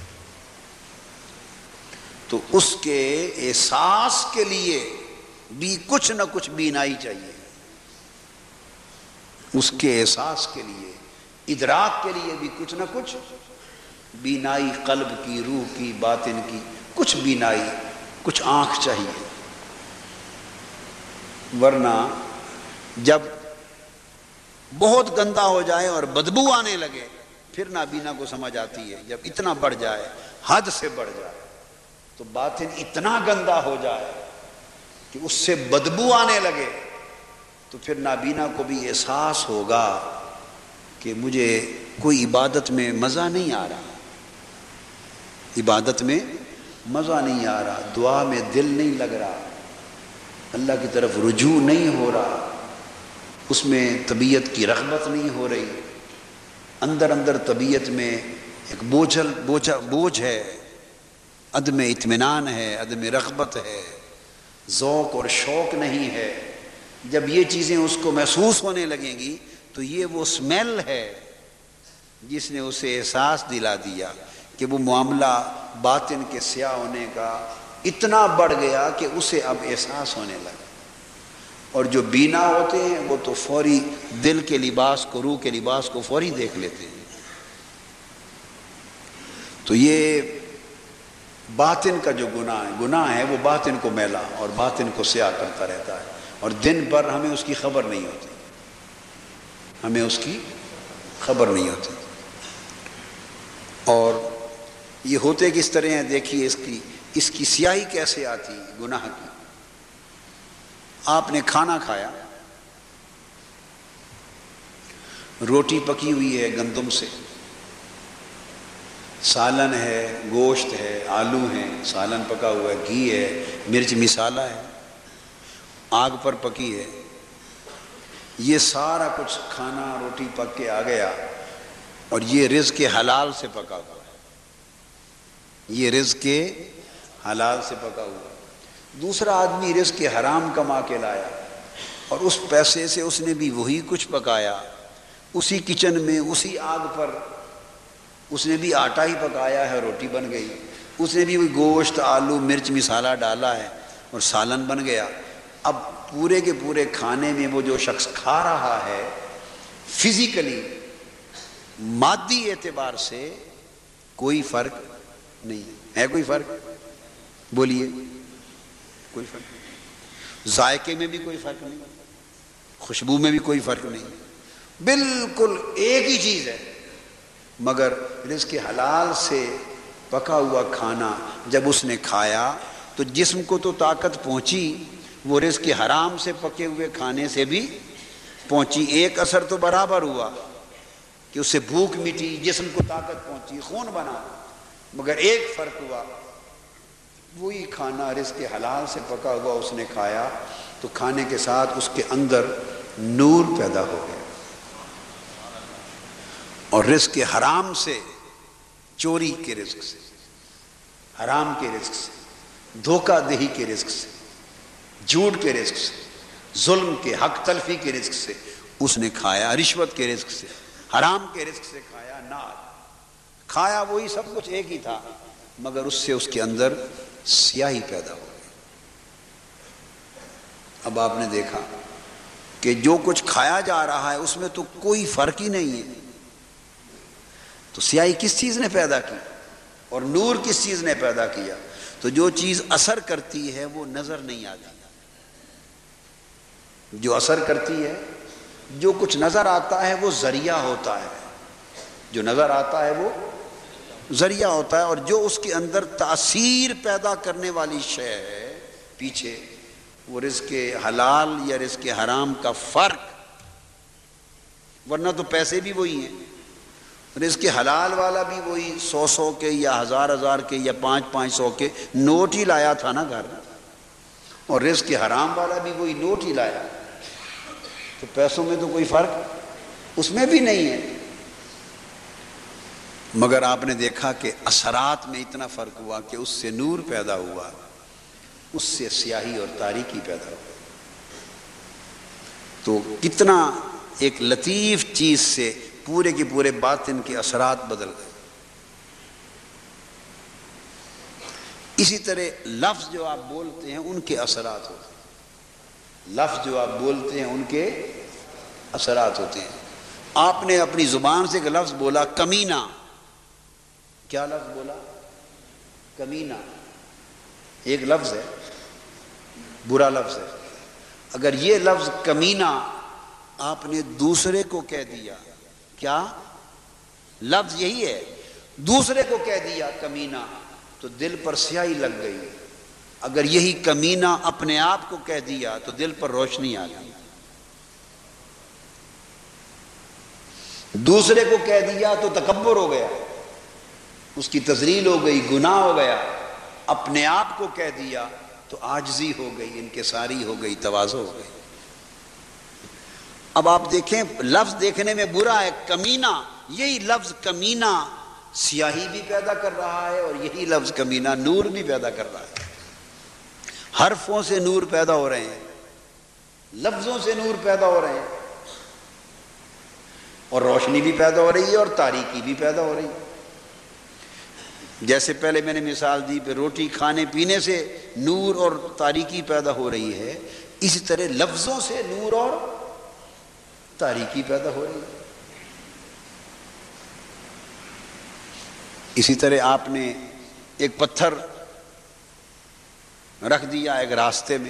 تو اس کے احساس کے لیے بھی کچھ نہ کچھ بینائی چاہیے، اس کے احساس کے لیے، ادراک کے لیے بھی کچھ نہ کچھ بینائی، قلب کی، روح کی، باطن کی کچھ بینائی، کچھ آنکھ چاہیے، ورنہ جب بہت گندا ہو جائے اور بدبو آنے لگے پھر نابینا کو سمجھ آتی ہے، جب اتنا بڑھ جائے، حد سے بڑھ جائے، تو باطن اتنا گندا ہو جائے کہ اس سے بدبو آنے لگے، تو پھر نابینا کو بھی احساس ہوگا کہ مجھے کوئی عبادت میں مزہ نہیں آ رہا، عبادت میں مزہ نہیں آ رہا، دعا میں دل نہیں لگ رہا، اللہ کی طرف رجوع نہیں ہو رہا، اس میں طبیعت کی رغبت نہیں ہو رہی، اندر اندر طبیعت میں ایک بوجھ ہے، عدم اطمینان ہے، عدم رغبت ہے، ذوق اور شوق نہیں ہے، جب یہ چیزیں اس کو محسوس ہونے لگیں گی تو یہ وہ اسمیل ہے جس نے اسے احساس دلا دیا کہ وہ معاملہ باطن کے سیاہ ہونے کا اتنا بڑھ گیا کہ اسے اب احساس ہونے لگا. اور جو بینا ہوتے ہیں وہ تو فوری دل کے لباس کو، روح کے لباس کو فوری دیکھ لیتے ہیں. تو یہ باطن کا جو گناہ ہے وہ باطن کو میلا اور باطن کو سیاہ کرتا رہتا ہے، اور دن بھر ہمیں اس کی خبر نہیں ہوتی، ہمیں اس کی خبر نہیں ہوتی. اور یہ ہوتے کس طرح ہیں دیکھیے، اس کی سیاہی کیسے آتی گناہ کی. آپ نے کھانا کھایا، روٹی پکی ہوئی ہے گندم سے، سالن ہے، گوشت ہے، آلو ہیں، سالن پکا ہوا ہے، گھی ہے، مرچ مسالہ ہے، آگ پر پکی ہے. یہ سارا کچھ کھانا روٹی پک کے آ گیا، اور یہ رزق حلال سے پکا ہوا ہے، یہ رزق حلال سے پکا ہوا ہے. دوسرا آدمی رزق حرام کما کے لایا، اور اس پیسے سے اس نے بھی وہی کچھ پکایا، اسی کچن میں، اسی آگ پر اس نے بھی آٹا ہی پکایا ہے، روٹی بن گئی. اس نے بھی وہی گوشت، آلو، مرچ مسالہ ڈالا ہے اور سالن بن گیا. اب پورے کے پورے کھانے میں وہ جو شخص کھا رہا ہے، فزیکلی، مادی اعتبار سے کوئی فرق نہیں ہے. کوئی فرق؟ بولیے. کوئی فرق نہیں. ذائقے میں بھی کوئی فرق نہیں، خوشبو میں بھی کوئی فرق نہیں، بالکل ایک ہی چیز ہے. مگر رزق حلال سے پکا ہوا کھانا جب اس نے کھایا تو جسم کو تو طاقت پہنچی، وہ رزق حرام سے پکے ہوئے کھانے سے بھی پہنچی. ایک اثر تو برابر ہوا کہ اس سے بھوک مٹی، جسم کو طاقت پہنچی، خون بنا. مگر ایک فرق ہوا، وہی کھانا رزق حلال سے پکا ہوا اس نے کھایا تو کھانے کے ساتھ اس کے اندر نور پیدا ہو گیا. اور رزق حرام سے، چوری کے رزق سے، حرام کے رزق سے، دھوکہ دہی کے رزق سے، جھوٹ کے رزق سے، ظلم کے، حق تلفی کے رزق سے اس نے کھایا، رشوت کے رزق سے، حرام کے رزق سے کھایا. نار کھایا، وہی سب کچھ ایک ہی تھا، مگر اس سے اس کے اندر سیاہی پیدا ہو گئی. اب آپ نے دیکھا کہ جو کچھ کھایا جا رہا ہے اس میں تو کوئی فرق ہی نہیں ہے. تو سیاہی کس چیز نے پیدا کی اور نور کس چیز نے پیدا کیا؟ تو جو چیز اثر کرتی ہے وہ نظر نہیں آتی. جو اثر کرتی ہے، جو کچھ نظر آتا ہے وہ ذریعہ ہوتا ہے، جو نظر آتا ہے وہ ذریعہ ہوتا ہے. اور جو اس کے اندر تاثیر پیدا کرنے والی شے ہے پیچھے، وہ رزق حلال یا رزق حرام کا فرق. ورنہ تو پیسے بھی وہی ہیں، رزق حلال والا بھی وہی 100 کے یا 1000 کے یا 500 کے نوٹ ہی لایا تھا نا گھر، اور رزق حرام والا بھی وہی نوٹ ہی لایا. تو پیسوں میں تو کوئی فرق اس میں بھی نہیں ہے. مگر آپ نے دیکھا کہ اثرات میں اتنا فرق ہوا کہ اس سے نور پیدا ہوا، اس سے سیاہی اور تاریکی پیدا ہوا. تو کتنا ایک لطیف چیز سے پورے کے پورے باطن کے اثرات بدل گئے. اسی طرح لفظ جو آپ بولتے ہیں ان کے اثرات ہوتے ہیں، لفظ جو آپ بولتے ہیں ان کے اثرات ہوتے ہیں. آپ نے اپنی زبان سے ایک لفظ بولا کمینہ. کیا لفظ بولا؟ کمینہ. ایک لفظ ہے، برا لفظ ہے. اگر یہ لفظ کمینہ آپ نے دوسرے کو کہہ دیا، کیا لفظ یہی ہے، دوسرے کو کہہ دیا کمینہ، تو دل پر سیاہی لگ گئی. اگر یہی کمینہ اپنے آپ کو کہہ دیا تو دل پر روشنی آ گئی. دوسرے کو کہہ دیا تو تکبر ہو گیا، اس کی تذلیل ہو گئی، گناہ ہو گیا. اپنے آپ کو کہہ دیا تو عاجزی ہو گئی، انکساری ہو گئی، تواضع ہو گئی. اب آپ دیکھیں، لفظ دیکھنے میں برا ہے کمینہ، یہی لفظ کمینہ سیاہی بھی پیدا کر رہا ہے، اور یہی لفظ کمینہ نور بھی پیدا کر رہا ہے. حرفوں سے نور پیدا ہو رہے ہیں، لفظوں سے نور پیدا ہو رہے ہیں، اور روشنی بھی پیدا ہو رہی ہے اور تاریکی بھی پیدا ہو رہی ہے. جیسے پہلے میں نے مثال دی پہ روٹی کھانے پینے سے نور اور تاریکی پیدا ہو رہی ہے، اسی طرح لفظوں سے نور اور تاریکی پیدا ہو رہی ہے۔ اسی طرح آپ نے ایک پتھر رکھ دیا ایک راستے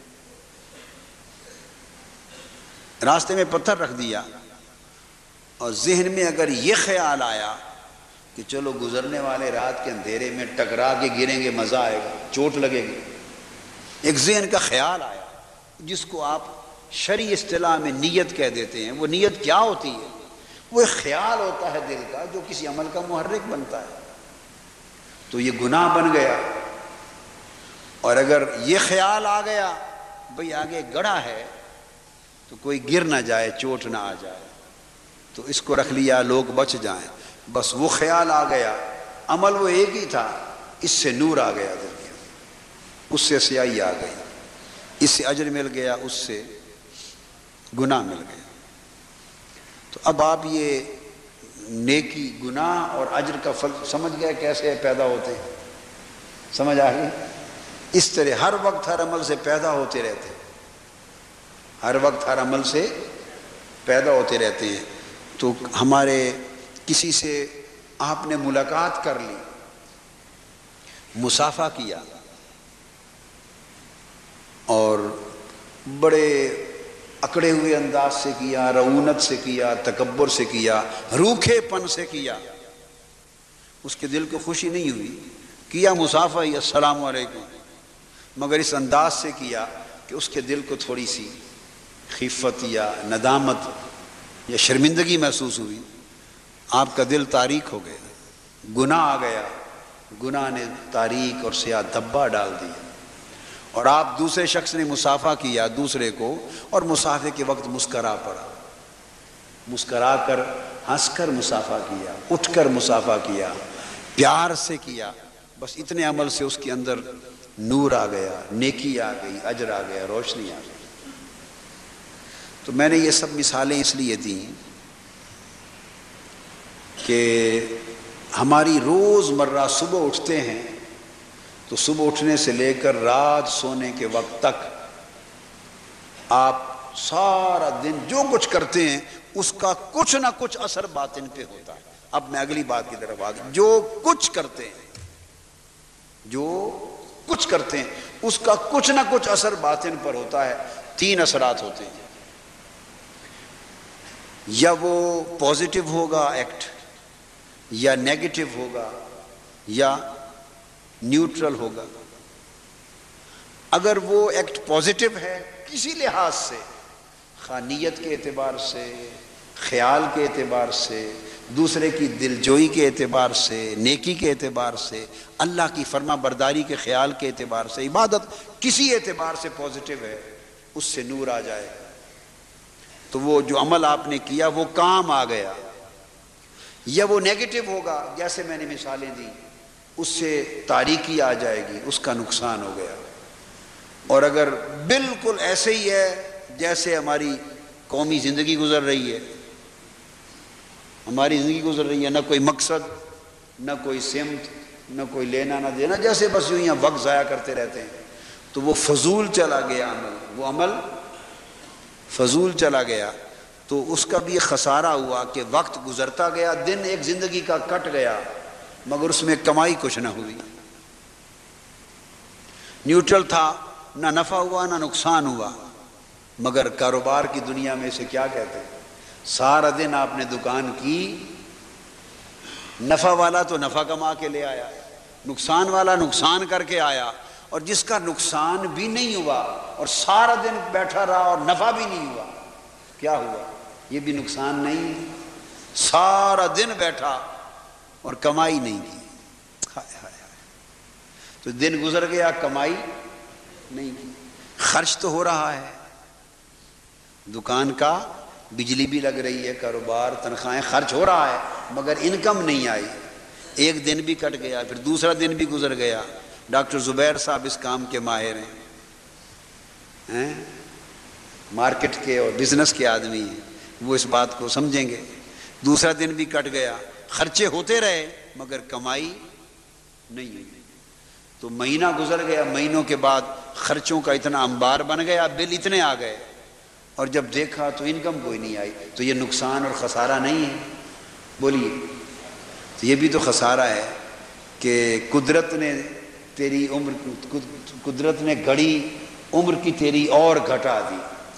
میں پتھر رکھ دیا، اور ذہن میں اگر یہ خیال آیا کہ چلو گزرنے والے رات کے اندھیرے میں ٹکرا کے گریں گے، مزہ آئے گا، چوٹ لگے گی، ایک ذہن کا خیال آیا جس کو آپ شرعی اصطلاح میں نیت کہہ دیتے ہیں۔ وہ نیت کیا ہوتی ہے؟ وہ ایک خیال ہوتا ہے دل کا جو کسی عمل کا محرک بنتا ہے، تو یہ گناہ بن گیا۔ اور اگر یہ خیال آ گیا بھئی آگے گڑھا ہے تو کوئی گر نہ جائے، چوٹ نہ آ جائے، تو اس کو رکھ لیا لوگ بچ جائیں، بس وہ خیال آ گیا، عمل وہ ایک ہی تھا، اس سے نور آ گیا دل میں، اس سے سیاہی آ گئی، اس سے اجر مل گیا، اس سے گناہ مل گیا۔ تو اب آپ یہ نیکی، گناہ اور اجر کا پھل سمجھ گئے کیسے پیدا ہوتے ہیں؟ سمجھ آ گئی؟ اس طرح ہر وقت ہر عمل سے پیدا ہوتے رہتے ہیں، ہر وقت ہر عمل سے پیدا ہوتے رہتے ہیں۔ تو ہمارے کسی سے آپ نے ملاقات کر لی، مصافحہ کیا، اور بڑے اکڑے ہوئے انداز سے کیا، رعونت سے کیا، تکبر سے کیا، روکھے پن سے کیا، اس کے دل کو خوشی نہیں ہوئی، کیا مصافحہ ہی السلام علیکم، مگر اس انداز سے کیا کہ اس کے دل کو تھوڑی سی خفت یا ندامت یا شرمندگی محسوس ہوئی، آپ کا دل تاریک ہو گیا، گناہ آ گیا، گناہ نے تاریک اور سیاہ دھبا ڈال دیا، اور آپ دوسرے شخص نے مصافحہ کیا دوسرے کو، اور مصافحے کے وقت مسکرا پڑا، مسکرا کر ہنس کر مصافحہ کیا، اٹھ کر مصافحہ کیا، پیار سے کیا، بس اتنے عمل سے اس کے اندر نور آ گیا، نیکی آ گئی، اجر آ گیا، روشنی آ گئی۔ تو میں نے یہ سب مثالیں اس لیے دیں کہ ہماری روز مرہ صبح اٹھتے ہیں تو صبح اٹھنے سے لے کر رات سونے کے وقت تک آپ سارا دن جو کچھ کرتے ہیں اس کا کچھ نہ کچھ اثر باطن پہ ہوتا ہے۔ اب میں اگلی بات کی طرف آ گیا، جو کچھ کرتے ہیں اس کا کچھ نہ کچھ اثر باطن پر ہوتا ہے۔ 3 اثرات ہوتے ہیں، یا وہ پازیٹیو ہوگا ایکٹ، یا نیگیٹو ہوگا، یا نیوٹرل ہوگا۔ اگر وہ ایکٹ پازیٹیو ہے کسی لحاظ سے، نیت کے اعتبار سے، خیال کے اعتبار سے، دوسرے کی دلجوئی کے اعتبار سے، نیکی کے اعتبار سے، اللہ کی فرما برداری کے خیال کے اعتبار سے، عبادت کسی اعتبار سے پازیٹیو ہے، اس سے نور آ جائے تو وہ جو عمل آپ نے کیا وہ کام آ گیا۔ یا وہ نیگیٹو ہوگا، جیسے میں نے مثالیں دی، اس سے تاریکی آ جائے گی، اس کا نقصان ہو گیا۔ اور اگر بالکل ایسے ہی ہے جیسے ہماری قومی زندگی گزر رہی ہے، ہماری زندگی گزر رہی ہے، نہ کوئی مقصد، نہ کوئی سمت، نہ کوئی لینا نہ دینا، جیسے بس یوں یہاں وقت ضائع کرتے رہتے ہیں، تو وہ فضول چلا گیا عمل، وہ عمل فضول چلا گیا، تو اس کا بھی خسارہ ہوا کہ وقت گزرتا گیا، دن ایک زندگی کا کٹ گیا، مگر اس میں کمائی کچھ نہ ہوئی۔ نیوٹرل تھا، نہ نفع ہوا نہ نقصان ہوا، مگر کاروبار کی دنیا میں اسے کیا کہتے ہیں؟ سارا دن آپ نے دکان کی، نفع والا تو نفع کما کے لے آیا، نقصان والا نقصان کر کے آیا، اور جس کا نقصان بھی نہیں ہوا اور سارا دن بیٹھا رہا اور نفع بھی نہیں ہوا، کیا ہوا؟ یہ بھی نقصان نہیں، سارا دن بیٹھا اور کمائی نہیں کی، تو دن گزر گیا، کمائی نہیں کی، خرچ تو ہو رہا ہے، دکان کا بجلی بھی لگ رہی ہے، کاروبار، تنخواہیں، خرچ ہو رہا ہے، مگر انکم نہیں آئی، ایک دن بھی کٹ گیا، پھر دوسرا دن بھی گزر گیا۔ ڈاکٹر زبیر صاحب اس کام کے ماہر ہیں، مارکیٹ کے اور بزنس کے آدمی ہیں، وہ اس بات کو سمجھیں گے۔ دوسرا دن بھی کٹ گیا، خرچے ہوتے رہے مگر کمائی نہیں ہوئی. تو مہینہ گزر گیا، مہینوں کے بعد خرچوں کا اتنا انبار بن گیا، بل اتنے آ گئے، اور جب دیکھا تو انکم کوئی نہیں آئی. تو یہ نقصان اور خسارہ نہیں ہے؟ بولیے. تو یہ بھی تو خسارہ ہے کہ قدرت نے تیری عمر، قدرت نے گھڑی عمر کی تیری اور گھٹا دی.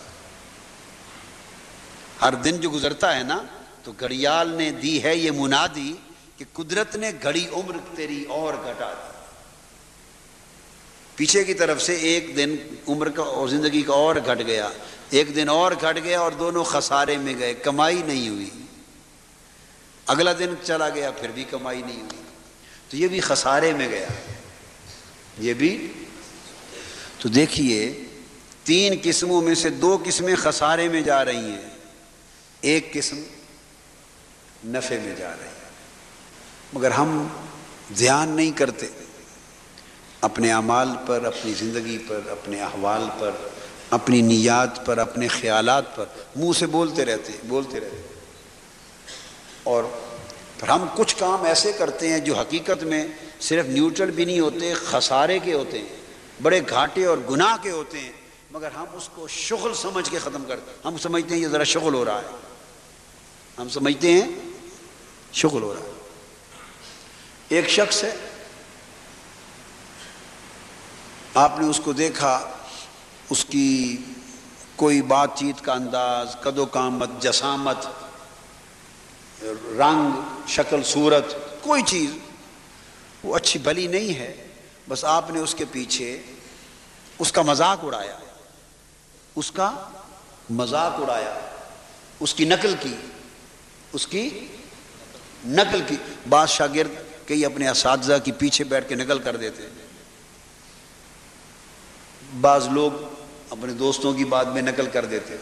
ہر دن جو گزرتا ہے نا تو گھڑیال نے دی ہے یہ منادی کہ قدرت نے گھڑی عمر تیری اور گھٹا دی. پیچھے کی طرف سے ایک دن عمر کا اور زندگی کا اور گھٹ گیا، ایک دن اور گھٹ گیا، اور دونوں خسارے میں گئے، کمائی نہیں ہوئی. اگلا دن چلا گیا، پھر بھی کمائی نہیں ہوئی. تو یہ بھی خسارے میں گیا، یہ بھی. تو دیکھیے 3 قسموں میں سے 2 قسمیں خسارے میں جا رہی ہیں، ایک قسم نفع میں جا رہی ہے. مگر ہم دھیان نہیں کرتے اپنے اعمال پر، اپنی زندگی پر، اپنے احوال پر، اپنی نیات پر، اپنے خیالات پر. منہ سے بولتے رہتے. اور پھر ہم کچھ کام ایسے کرتے ہیں جو حقیقت میں صرف نیوٹرل بھی نہیں ہوتے، خسارے کے ہوتے ہیں، بڑے گھاٹے اور گناہ کے ہوتے ہیں، مگر ہم اس کو شغل سمجھ کے ختم کرتے ہیں. ہم سمجھتے ہیں یہ ذرا شغل ہو رہا ہے، ہم سمجھتے ہیں شغل ہو رہا ہے. ایک شخص ہے، آپ نے اس کو دیکھا، اس کی کوئی بات چیت کا انداز، قد و قامت، جسامت، رنگ، شکل، صورت، کوئی چیز وہ اچھی بھلی نہیں ہے. بس آپ نے اس کے پیچھے اس کا مذاق اڑایا، اس کا مذاق اڑایا، اس کی نقل کی، اس کی نقل کی. بعض شاگرد کئی اپنے اساتذہ کی پیچھے بیٹھ کے نقل کر دیتے، بعض لوگ اپنے دوستوں کی بات میں نقل کر دیتے.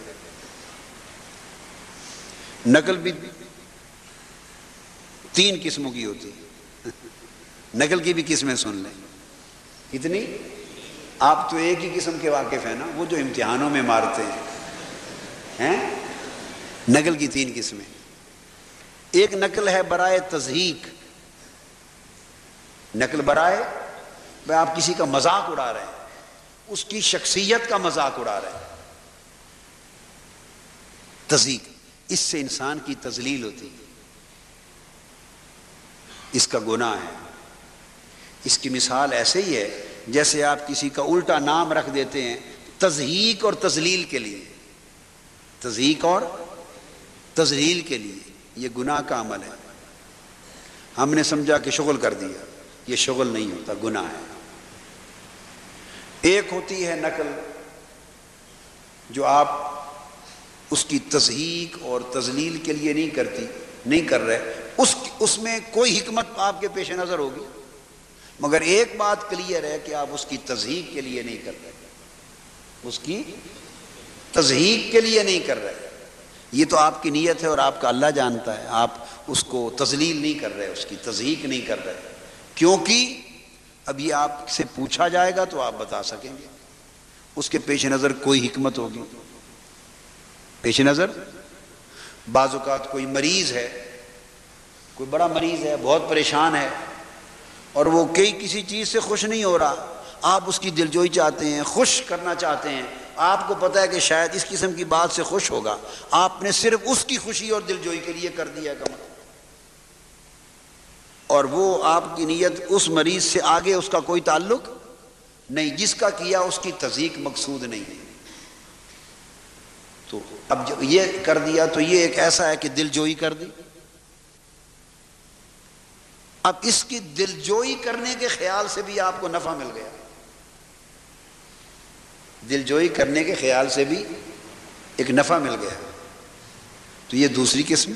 نقل بھی 3 قسموں کی ہوتی ہے. نقل کی بھی قسمیں سن لیں. کتنی؟ آپ تو ایک ہی قسم کے واقف ہیں نا، وہ جو امتحانوں میں مارتے ہیں. نقل کی 3 قسمیں. ایک نقل ہے برائے تضحیک، نقل برائے آپ کسی کا مذاق اڑا رہے ہیں، اس کی شخصیت کا مذاق اڑا رہے ہیں. تضحیک، اس سے انسان کی تذلیل ہوتی ہے، اس کا گناہ ہے. اس کی مثال ایسے ہی ہے جیسے آپ کسی کا الٹا نام رکھ دیتے ہیں تضحیک اور تذلیل کے لیے. تضحیک اور تذلیل کے لیے یہ گناہ کا عمل ہے. ہم نے سمجھا کہ شغل کر دیا، یہ شغل نہیں ہوتا، گناہ ہے. ایک ہوتی ہے نقل جو آپ اس کی تضحیک اور تذلیل کے لیے نہیں کر رہے، اس میں کوئی حکمت آپ کے پیش نظر ہوگی، مگر ایک بات کلیئر ہے کہ آپ اس کی تضحیک کے لیے نہیں کر رہے، اس کی تضحیک کے لیے نہیں کر رہے. یہ تو آپ کی نیت ہے اور آپ کا اللہ جانتا ہے. آپ اس کو تذلیل نہیں کر رہے، اس کی تضحیک نہیں کر رہے، کیونکہ اب یہ آپ سے پوچھا جائے گا تو آپ بتا سکیں گے. اس کے پیش نظر کوئی حکمت ہوگی. پیش نظر بعض اوقات کوئی مریض ہے، کوئی بڑا مریض ہے، بہت پریشان ہے، اور وہ کسی چیز سے خوش نہیں ہو رہا. آپ اس کی دلجوئی چاہتے ہیں، خوش کرنا چاہتے ہیں. آپ کو پتہ ہے کہ شاید اس قسم کی بات سے خوش ہوگا، آپ نے صرف اس کی خوشی اور دلجوئی کے لیے کر دیا کام، اور وہ آپ کی نیت اس مریض سے آگے اس کا کوئی تعلق نہیں، جس کا کیا اس کی تضحیک مقصود نہیں ہے. تو اب جب یہ کر دیا تو یہ ایک ایسا ہے کہ دلجوئی کر دی. اب اس کی دلجوئی کرنے کے خیال سے بھی آپ کو نفع مل گیا، دلجوئی کرنے کے خیال سے بھی ایک نفع مل گیا. تو یہ دوسری قسم.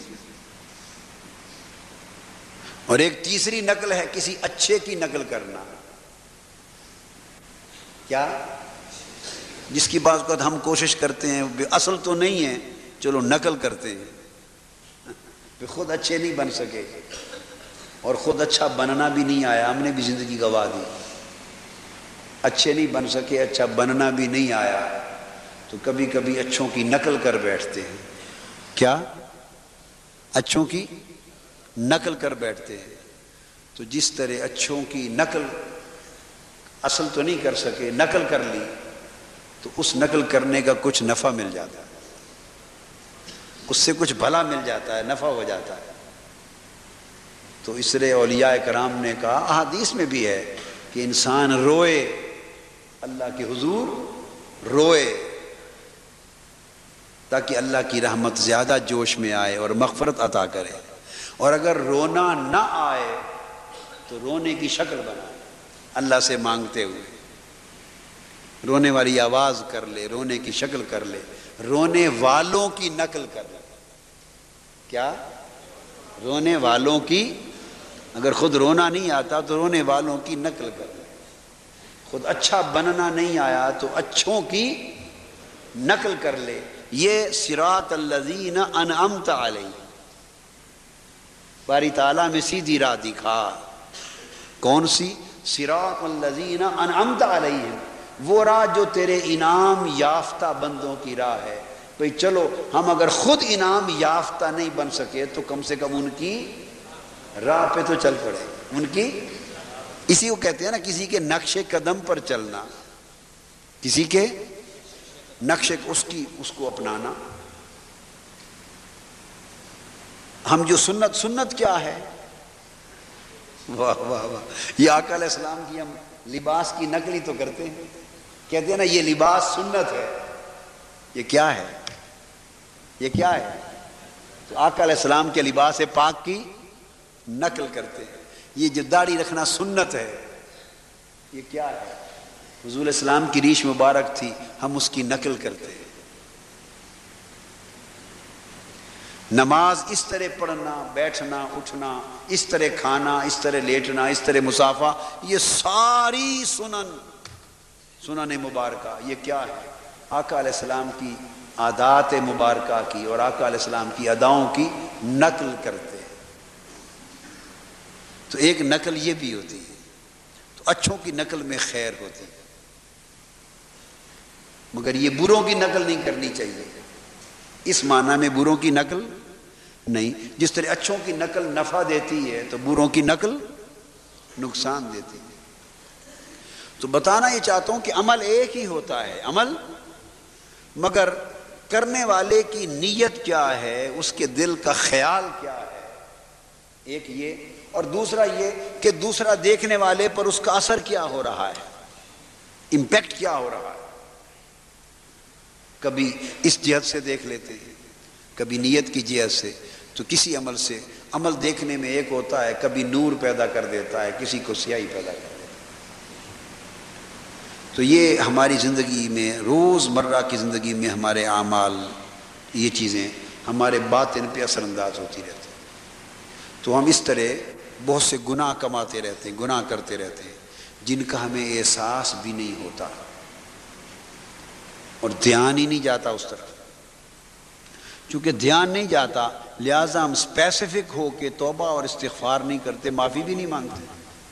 اور ایک تیسری نقل ہے کسی اچھے کی نقل کرنا. کیا؟ جس کی بعض اوقات ہم کوشش کرتے ہیں، اصل تو نہیں ہے، چلو نقل کرتے ہیں، پھر خود اچھے نہیں بن سکے اور خود اچھا بننا بھی نہیں آیا، ہم نے بھی زندگی گنوا دی. اچھے نہیں بن سکے، اچھا بننا بھی نہیں آیا، تو کبھی کبھی اچھوں کی نقل کر بیٹھتے ہیں. کیا؟ اچھوں کی نقل کر بیٹھتے ہیں. تو جس طرح اچھوں کی نقل اصل تو نہیں کر سکے، نقل کر لی، تو اس نقل کرنے کا کچھ نفع مل جاتا ہے، اس سے کچھ بھلا مل جاتا ہے، نفع ہو جاتا ہے۔ تو اس لیے اولیاء کرام نے کہا، احادیث میں بھی ہے کہ انسان روئے، اللہ کے حضور روئے، تاکہ اللہ کی رحمت زیادہ جوش میں آئے اور مغفرت عطا کرے، اور اگر رونا نہ آئے تو رونے کی شکل بنائے، اللہ سے مانگتے ہوئے رونے والی آواز کر لے، رونے کی شکل کر لے، رونے والوں کی نقل کر لے۔ کیا؟ رونے والوں کی، اگر خود رونا نہیں آتا تو رونے والوں کی نقل کر لے، خود اچھا بننا نہیں آیا تو اچھوں کی نقل کر لے۔ یہ صراط الذین انعمت علیہم، باری تعالیٰ میں سیدھی راہ دکھا۔ کون سی؟ صراط الذین انعمت علیہم، وہ راہ جو تیرے انعام یافتہ بندوں کی راہ ہے۔ بھئی چلو ہم اگر خود انعام یافتہ نہیں بن سکے تو کم سے کم ان کی راہ پہ تو چل پڑے، ان کی، اسی کو کہتے ہیں نا کسی کے نقش قدم پر چلنا، کسی کے نقش اس کو اپنانا۔ ہم جو سنت کیا ہے؟ واہ واہ واہ، یہ آقا علیہ السلام کی ہم لباس کی نقل ہی تو کرتے ہیں، کہتے ہیں نا یہ لباس سنت ہے۔ یہ کیا ہے؟ یہ کیا ہے؟ تو آقا علیہ السلام کے لباس پاک کی نقل کرتے ہیں۔ یہ جو داڑھی رکھنا سنت ہے، یہ کیا ہے؟ حضور اسلام کی ریش مبارک تھی، ہم اس کی نقل کرتے ہیں۔ نماز اس طرح پڑھنا، بیٹھنا، اٹھنا، اس طرح کھانا، اس طرح لیٹنا، اس طرح مصافحہ، یہ ساری سنن مبارکہ، یہ کیا ہے؟ آقا علیہ السلام کی عادات مبارکہ کی اور آقا علیہ السلام کی اداؤں کی نقل کرتے ہیں۔ تو ایک نقل یہ بھی ہوتی ہے، تو اچھوں کی نقل میں خیر ہوتی ہے، مگر یہ بروں کی نقل نہیں کرنی چاہیے، اس معنی میں بروں کی نقل نہیں۔ جس طرح اچھوں کی نقل نفع دیتی ہے تو بروں کی نقل نقصان دیتی ہے۔ تو بتانا یہ چاہتا ہوں کہ عمل ایک ہی ہوتا ہے، عمل، مگر کرنے والے کی نیت کیا ہے، اس کے دل کا خیال کیا ہے، ایک یہ، اور دوسرا یہ کہ دوسرا دیکھنے والے پر اس کا اثر کیا ہو رہا ہے، امپیکٹ کیا ہو رہا ہے۔ کبھی اس جہت سے دیکھ لیتے ہیں، کبھی نیت کی جہت سے، تو کسی عمل سے، عمل دیکھنے میں ایک ہوتا ہے، کبھی نور پیدا کر دیتا ہے، کسی کو سیاہی پیدا کر دیتا ہے۔ تو یہ ہماری زندگی میں، روز مرہ کی زندگی میں ہمارے اعمال، یہ چیزیں ہمارے باطن پہ اثر انداز ہوتی رہتی ہیں۔ تو ہم اس طرح بہت سے گناہ کماتے رہتے ہیں، گناہ کرتے رہتے ہیں، جن کا ہمیں احساس بھی نہیں ہوتا اور دھیان ہی نہیں جاتا اس طرف۔ چونکہ دھیان نہیں جاتا، لہٰذا ہم اسپیسیفک ہو کے توبہ اور استغفار نہیں کرتے، معافی بھی نہیں مانگتے،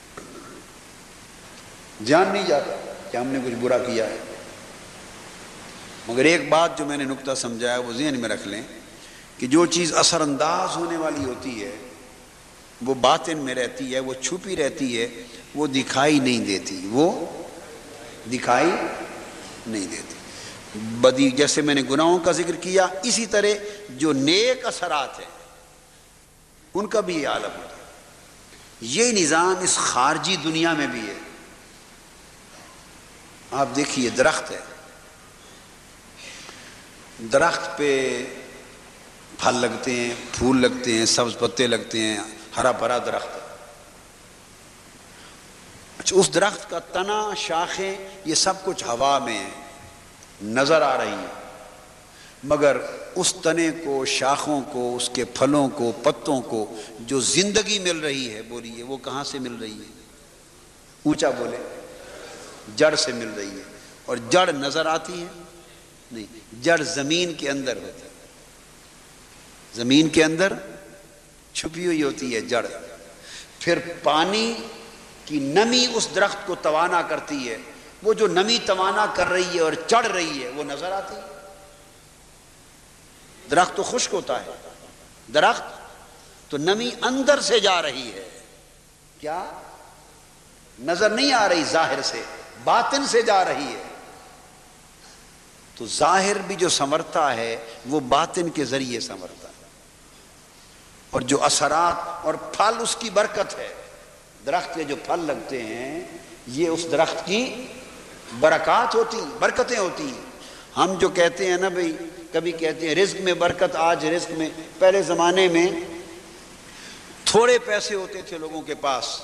دھیان نہیں جاتا کہ ہم نے کچھ برا کیا ہے۔ مگر ایک بات جو میں نے نقطہ سمجھایا وہ ذہن میں رکھ لیں کہ جو چیز اثر انداز ہونے والی ہوتی ہے وہ باطن میں رہتی ہے، وہ چھپی رہتی ہے، وہ دکھائی نہیں دیتی، وہ دکھائی نہیں دیتی۔ بدی، جیسے میں نے گناہوں کا ذکر کیا، اسی طرح جو نیک اثرات ہیں ان کا بھی یہ عالم ہوتا ہے۔ یہ نظام اس خارجی دنیا میں بھی ہے۔ آپ دیکھیے درخت ہے، درخت پہ پھل لگتے ہیں، پھول لگتے ہیں، سبز پتے لگتے ہیں، ہرا بھرا درخت ہے۔ اچھا، اس درخت کا تنا، شاخیں، یہ سب کچھ ہوا میں نظر آ رہی ہے، مگر اس تنے کو، شاخوں کو، اس کے پھلوں کو، پتوں کو جو زندگی مل رہی ہے، بولیے وہ کہاں سے مل رہی ہے؟ اونچا بولے، جڑ سے مل رہی ہے۔ اور جڑ نظر آتی ہے؟ نہیں، جڑ زمین کے اندر ہوتی ہے، زمین کے اندر چھپی ہوئی ہوتی ہے جڑ۔ پھر پانی کی نمی اس درخت کو توانا کرتی ہے، وہ جو نمی توانا کر رہی ہے اور چڑھ رہی ہے وہ نظر آتی ہے۔ درخت تو خشک ہوتا ہے، درخت تو نمی اندر سے جا رہی ہے، کیا نظر نہیں آ رہی ظاہر سے، باطن سے جا رہی ہے. تو ظاہر بھی جو سنورتا ہے وہ باطن کے ذریعے سنورتا ہے، اور جو اثرات اور پھل اس کی برکت ہے. درخت کے جو پھل لگتے ہیں یہ اس درخت کی برکات ہوتی، برکتیں ہوتی ہیں. ہم جو کہتے ہیں نا بھئی، کبھی کہتے ہیں رزق میں برکت. آج رزق میں، پہلے زمانے میں تھوڑے پیسے ہوتے تھے لوگوں کے پاس،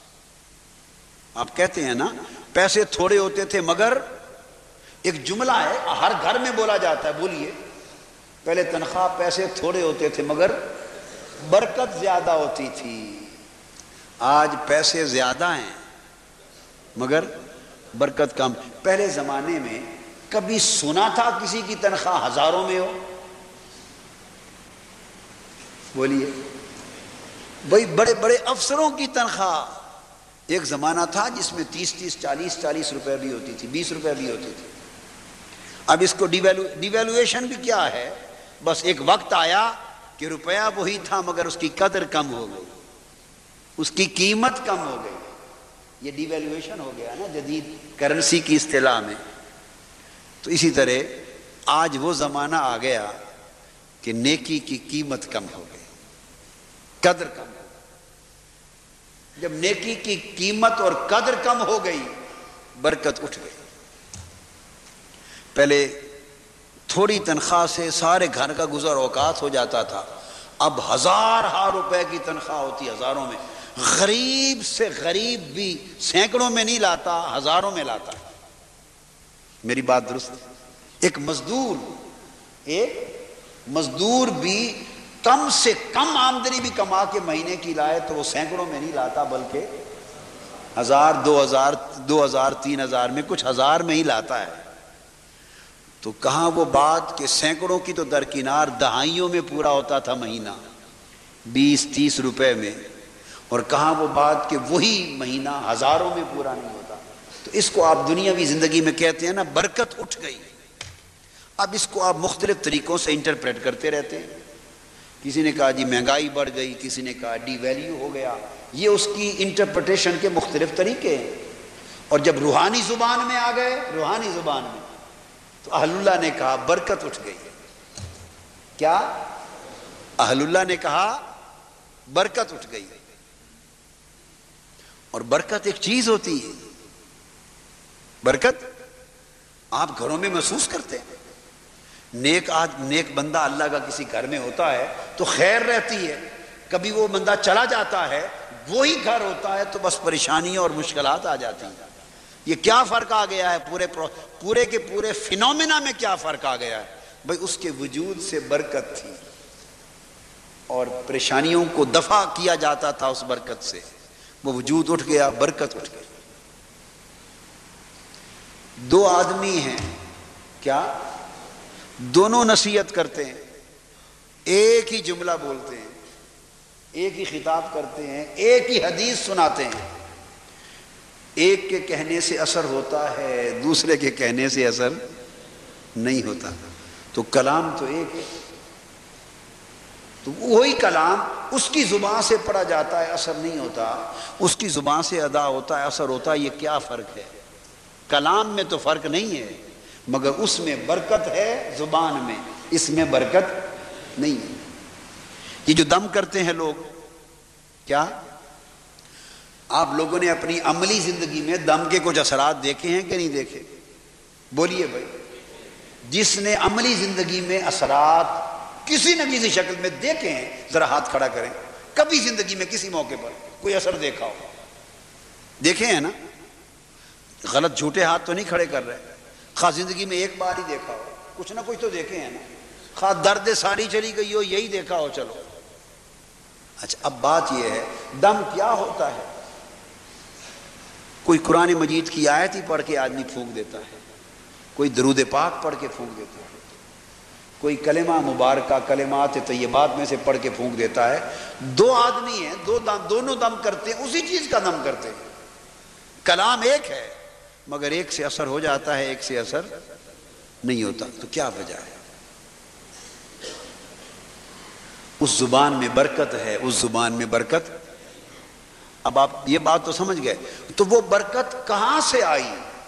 آپ کہتے ہیں نا پیسے تھوڑے ہوتے تھے، مگر ایک جملہ ہے ہر گھر میں بولا جاتا ہے، بولیے. پہلے تنخواہ پیسے تھوڑے ہوتے تھے مگر برکت زیادہ ہوتی تھی. آج پیسے زیادہ ہیں مگر برکت کم. پہلے زمانے میں کبھی سنا تھا کسی کی تنخواہ ہزاروں میں ہو؟ بولیے بھائی، بڑے بڑے افسروں کی تنخواہ. ایک زمانہ تھا جس میں 30 40 روپے بھی ہوتی تھی، 20 روپے بھی ہوتی تھی. اب اس کو ڈیویلویشن بھی کیا ہے، بس ایک وقت آیا کہ روپیہ وہی تھا مگر اس کی قدر کم ہو گئی، اس کی قیمت کم ہو گئی. یہ ڈیویلویشن ہو گیا نا جدید کرنسی کی اصطلاح میں. تو اسی طرح آج وہ زمانہ آ گیا کہ نیکی کی قیمت کم ہو گئی، قدر کم ہو گئی. جب نیکی کی قیمت اور قدر کم ہو گئی، برکت اٹھ گئی. پہلے تھوڑی تنخواہ سے سارے گھر کا گزر اوقات ہو جاتا تھا. اب ہزار روپے کی تنخواہ ہوتی، ہزاروں میں. غریب سے غریب بھی سینکڑوں میں نہیں لاتا، ہزاروں میں لاتا. میری بات درست ہے؟ ایک مزدور بھی کم سے کم آمدنی بھی کما کے مہینے کی لائے تو وہ سینکڑوں میں نہیں لاتا، بلکہ 1000 2000 3000 میں، کچھ ہزار میں ہی لاتا ہے. تو کہاں وہ بات کہ سینکڑوں کی تو درکنار دہائیوں میں پورا ہوتا تھا مہینہ 20-30 روپے میں، اور کہاں وہ بات کہ وہی مہینہ ہزاروں میں پورا نہیں ہوتا. تو اس کو آپ دنیاوی زندگی میں کہتے ہیں نا برکت اٹھ گئی. اب اس کو آپ مختلف طریقوں سے انٹرپریٹ کرتے رہتے ہیں. کسی نے کہا جی مہنگائی بڑھ گئی، کسی نے کہا ڈی ویلیو ہو گیا. یہ اس کی انٹرپریٹیشن کے مختلف طریقے ہیں. اور جب روحانی زبان میں آ گئے، روحانی زبان میں، تو اہل اللہ نے کہا برکت اٹھ گئی. کیا اہل اللہ نے کہا؟ برکت اٹھ گئی. اور برکت ایک چیز ہوتی ہے، برکت آپ گھروں میں محسوس کرتے ہیں. نیک بندہ اللہ کا کسی گھر میں ہوتا ہے تو خیر رہتی ہے. کبھی وہ بندہ چلا جاتا ہے، وہی گھر ہوتا ہے تو بس پریشانیاں اور مشکلات آ جاتی ہیں. یہ کیا فرق آ گیا ہے؟ پورے کے پورے فینومینا میں کیا فرق آ گیا ہے؟ بھئی اس کے وجود سے برکت تھی اور پریشانیوں کو دفع کیا جاتا تھا اس برکت سے. وہ وجود اٹھ گیا، برکت اٹھ گئی. دو آدمی ہیں، کیا دونوں نصیحت کرتے ہیں، ایک ہی جملہ بولتے ہیں، ایک ہی خطاب کرتے ہیں، ایک ہی حدیث سناتے ہیں. ایک کے کہنے سے اثر ہوتا ہے، دوسرے کے کہنے سے اثر نہیں ہوتا. تو کلام تو ایک ہے، تو وہی کلام اس کی زبان سے پڑھا جاتا ہے، اثر نہیں ہوتا. اس کی زبان سے ادا ہوتا ہے، اثر ہوتا ہے. یہ کیا فرق ہے؟ کلام میں تو فرق نہیں ہے، مگر اس میں برکت ہے زبان میں، اس میں برکت نہیں ہے. یہ جو دم کرتے ہیں لوگ، کیا آپ لوگوں نے اپنی عملی زندگی میں دم کے کچھ اثرات دیکھے ہیں کہ نہیں دیکھے؟ بولیے بھائی. جس نے عملی زندگی میں اثرات کسی نہ کسی شکل میں دیکھے ہیں، ذرا ہاتھ کھڑا کریں. کبھی زندگی میں کسی موقع پر کوئی اثر دیکھا ہو؟ دیکھے ہیں نا؟ غلط جھوٹے ہاتھ تو نہیں کھڑے کر رہے. خواہ زندگی میں ایک بار ہی دیکھا ہو، کچھ نہ کچھ تو دیکھے ہیں نا. خواہ درد ساری چلی گئی ہو، یہی دیکھا ہو. چلو اچھا، اب بات یہ ہے دم کیا ہوتا ہے. کوئی قرآن مجید کی آیت ہی پڑھ کے آدمی پھونک دیتا ہے، کوئی درود پاک پڑھ کے پھونک دیتا ہے، کوئی کلمہ مبارکہ کلمات طیبات میں سے پڑھ کے پھونک دیتا ہے. دو آدمی ہیں، دونوں دم کرتے ہیں، اسی چیز کا دم کرتے ہیں. کلام ایک ہے مگر ایک سے اثر ہو جاتا ہے، ایک سے اثر نہیں ہوتا. تو کیا وجہ ہے؟ اس زبان میں برکت ہے، اس زبان میں برکت. اب آپ یہ بات تو سمجھ گئے. تو وہ برکت کہاں سے آئی؟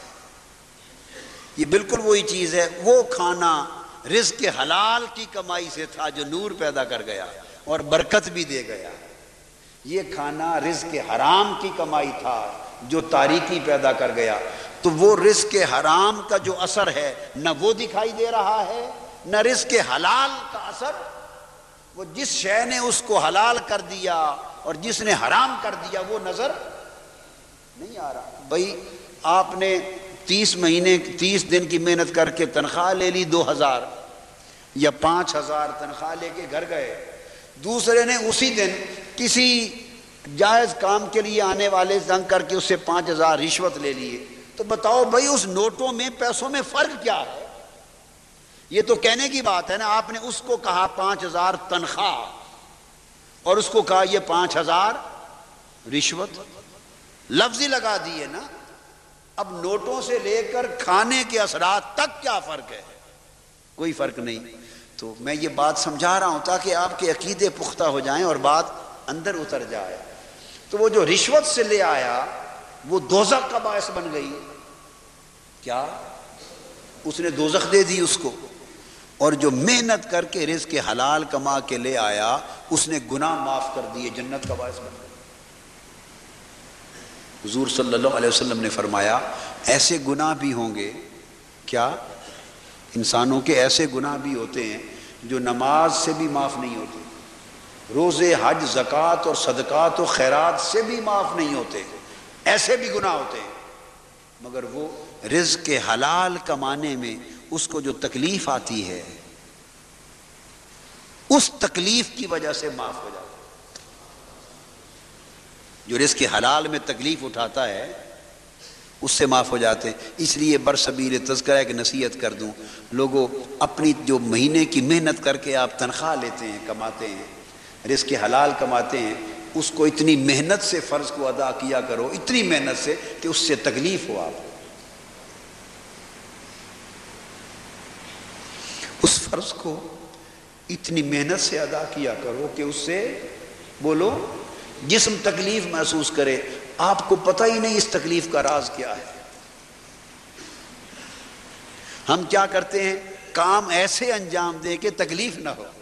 یہ بالکل وہی چیز ہے، وہ کھانا رزق حلال کی کمائی سے تھا جو نور پیدا کر گیا اور برکت بھی دے گیا. یہ کھانا رزق حرام کی کمائی تھا جو تاریکی پیدا کر گیا. تو وہ رزق حرام کا جو اثر ہے نہ وہ دکھائی دے رہا ہے، نہ رزق حلال کا اثر. وہ جس شے نے اس کو حلال کر دیا اور جس نے حرام کر دیا وہ نظر نہیں آ رہا. بھائی آپ نے 30 دن کی محنت کر کے تنخواہ لے لی 2000 یا 5000 تنخواہ لے کے گھر گئے، دوسرے نے اسی دن کسی جائز کام کے لیے آنے والے تنگ کر کے اس سے 5000 رشوت لے لیے. تو بتاؤ بھائی اس نوٹوں میں پیسوں میں فرق کیا ہے؟ یہ تو کہنے کی بات ہے نا. آپ نے اس کو کہا 5000 تنخواہ اور اس کو کہا یہ 5000 رشوت، لفظی لگا دیے نا. اب نوٹوں سے لے کر کھانے کے اثرات تک کیا فرق ہے؟ کوئی فرق نہیں. تو میں یہ بات سمجھا رہا ہوں تاکہ آپ کے عقیدے پختہ ہو جائیں اور بات اندر اتر جائے. تو وہ جو رشوت سے لے آیا وہ دوزخ کا باعث بن گئی. کیا اس نے دوزخ دے دی اس کو؟ اور جو محنت کر کے رزق حلال کما کے لے آیا اس نے گناہ معاف کر دیے، جنت کا باعث بن گیا. حضور صلی اللہ علیہ وسلم نے فرمایا ایسے گناہ بھی ہوں گے، کیا انسانوں کے ایسے گناہ بھی ہوتے ہیں جو نماز سے بھی معاف نہیں ہوتے، روزے حج زکوٰۃ اور صدقات و خیرات سے بھی معاف نہیں ہوتے. ایسے بھی گناہ ہوتے ہیں مگر وہ رزق حلال کمانے میں اس کو جو تکلیف آتی ہے اس تکلیف کی وجہ سے معاف ہو جاتا ہے. جو رزق حلال میں تکلیف اٹھاتا ہے اس سے معاف ہو جاتے ہیں. اس لیے برسبیل تذکرہ ایک نصیحت کر دوں، لوگوں اپنی جو مہینے کی محنت کر کے آپ تنخواہ لیتے ہیں، کماتے ہیں، رزق حلال کماتے ہیں، اس کو اتنی محنت سے فرض کو ادا کیا کرو، اتنی محنت سے کہ اس سے تکلیف ہو. آپ اس فرض کو اتنی محنت سے ادا کیا کرو کہ اس سے بولو جسم تکلیف محسوس کرے. آپ کو پتہ ہی نہیں اس تکلیف کا راز کیا ہے. ہم کیا کرتے ہیں؟ کام ایسے انجام دیں کہ تکلیف نہ ہو.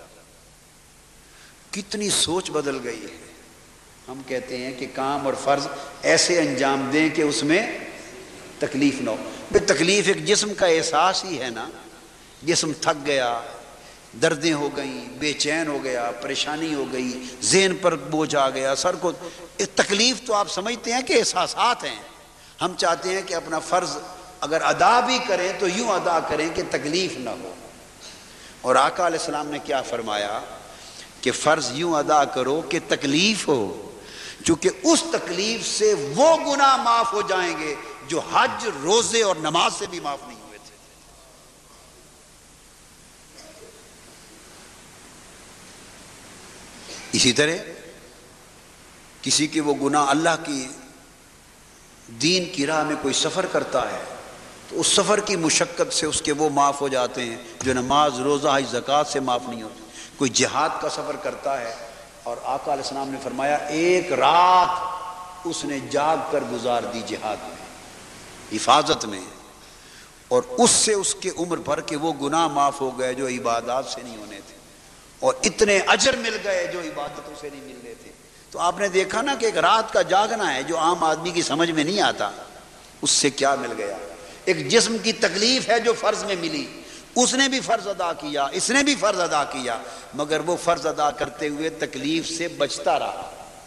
کتنی سوچ بدل گئی ہے. ہم کہتے ہیں کہ کام اور فرض ایسے انجام دیں کہ اس میں تکلیف نہ ہو. بے تکلیف ایک جسم کا احساس ہی ہے نا. جسم تھک گیا، دردیں ہو گئیں، بے چین ہو گیا، پریشانی ہو گئی، ذہن پر بوجھ آ گیا، سر کو. تکلیف تو آپ سمجھتے ہیں کہ احساسات ہیں. ہم چاہتے ہیں کہ اپنا فرض اگر ادا بھی کریں تو یوں ادا کریں کہ تکلیف نہ ہو. اور آقا علیہ السلام نے کیا فرمایا کہ فرض یوں ادا کرو کہ تکلیف ہو، چونکہ اس تکلیف سے وہ گناہ معاف ہو جائیں گے جو حج، روزے اور نماز سے بھی معاف نہیں ہوئے تھے. اسی طرح کسی کے وہ گناہ، اللہ کی دین کی راہ میں کوئی سفر کرتا ہے تو اس سفر کی مشقت سے اس کے وہ معاف ہو جاتے ہیں جو نماز، روزہ، حج، زکوٰۃ سے معاف نہیں ہوتے. کوئی جہاد کا سفر کرتا ہے اور آقا علیہ السلام نے فرمایا ایک رات اس نے جاگ کر گزار دی جہاد میں، حفاظت میں، اور اس سے اس کے عمر بھر کے وہ گناہ معاف ہو گئے جو عبادات سے نہیں ہونے تھے، اور اتنے اجر مل گئے جو عبادتوں سے نہیں مل رہے تھے. تو آپ نے دیکھا نا کہ ایک رات کا جاگنا ہے جو عام آدمی کی سمجھ میں نہیں آتا، اس سے کیا مل گیا. ایک جسم کی تکلیف ہے جو فرض میں ملی، اس نے بھی فرض ادا کیا، اس نے بھی فرض ادا کیا، مگر وہ فرض ادا کرتے ہوئے تکلیف سے بچتا رہا.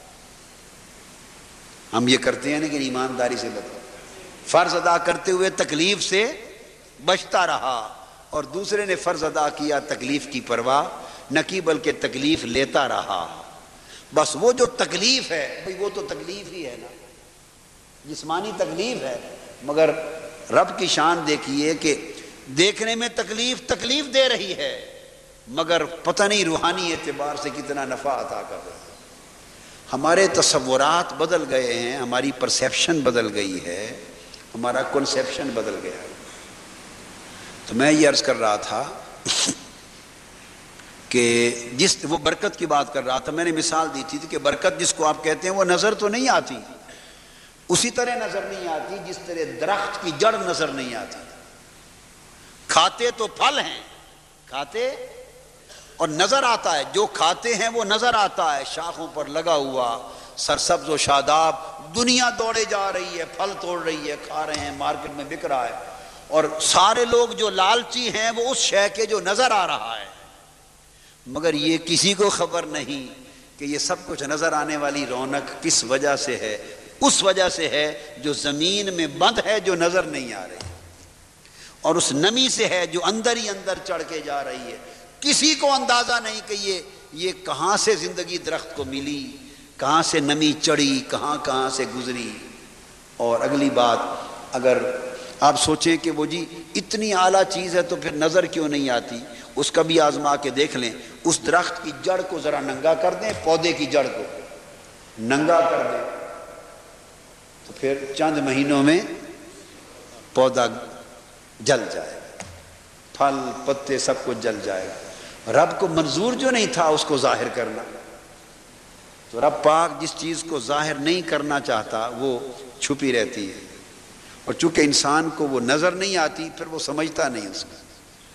ہم یہ کرتے ہیں لیکن ایمانداری سے بتاؤ، فرض ادا کرتے ہوئے تکلیف سے بچتا رہا، اور دوسرے نے فرض ادا کیا تکلیف کی پرواہ نہ کی بلکہ تکلیف لیتا رہا. بس وہ جو تکلیف ہے بھئی وہ تو تکلیف ہی ہے نا، جسمانی تکلیف ہے، مگر رب کی شان دیکھیے کہ دیکھنے میں تکلیف دے رہی ہے مگر پتہ نہیں روحانی اعتبار سے کتنا نفع عطا کر رہا ہے. ہمارے تصورات بدل گئے ہیں، ہماری پرسیپشن بدل گئی ہے، ہمارا کنسیپشن بدل گیا ہے. تو میں یہ عرض کر رہا تھا کہ جس وہ برکت کی بات کر رہا تھا، میں نے مثال دی تھی کہ برکت جس کو آپ کہتے ہیں وہ نظر تو نہیں آتی، اسی طرح نظر نہیں آتی جس طرح درخت کی جڑ نظر نہیں آتی۔ کھاتے تو پھل ہیں، کھاتے اور نظر آتا ہے، جو کھاتے ہیں وہ نظر آتا ہے، شاخوں پر لگا ہوا سرسبز و شاداب، دنیا دوڑے جا رہی ہے، پھل توڑ رہی ہے، کھا رہے ہیں، مارکیٹ میں بک رہا ہے، اور سارے لوگ جو لالچی ہیں وہ اس شے کے جو نظر آ رہا ہے، مگر یہ کسی کو خبر نہیں کہ یہ سب کچھ نظر آنے والی رونق کس وجہ سے ہے، اس وجہ سے ہے جو زمین میں بند ہے، جو نظر نہیں آ رہی، اور اس نمی سے ہے جو اندر ہی اندر چڑھ کے جا رہی ہے۔ کسی کو اندازہ نہیں کہ یہ کہاں سے زندگی درخت کو ملی، کہاں سے نمی چڑھی، کہاں سے گزری۔ اور اگلی بات، اگر آپ سوچیں کہ وہ جی اتنی اعلیٰ چیز ہے تو پھر نظر کیوں نہیں آتی، اس کا بھی آزما کے دیکھ لیں۔ اس درخت کی جڑ کو ذرا ننگا کر دیں، پودے کی جڑ کو ننگا کر دیں، تو پھر چند مہینوں میں پودا جل جائے گا، پھل پتے سب کچھ جل جائے گا۔ رب کو منظور جو نہیں تھا اس کو ظاہر کرنا، تو رب پاک جس چیز کو ظاہر نہیں کرنا چاہتا وہ چھپی رہتی ہے، اور چونکہ انسان کو وہ نظر نہیں آتی پھر وہ سمجھتا نہیں اس کو،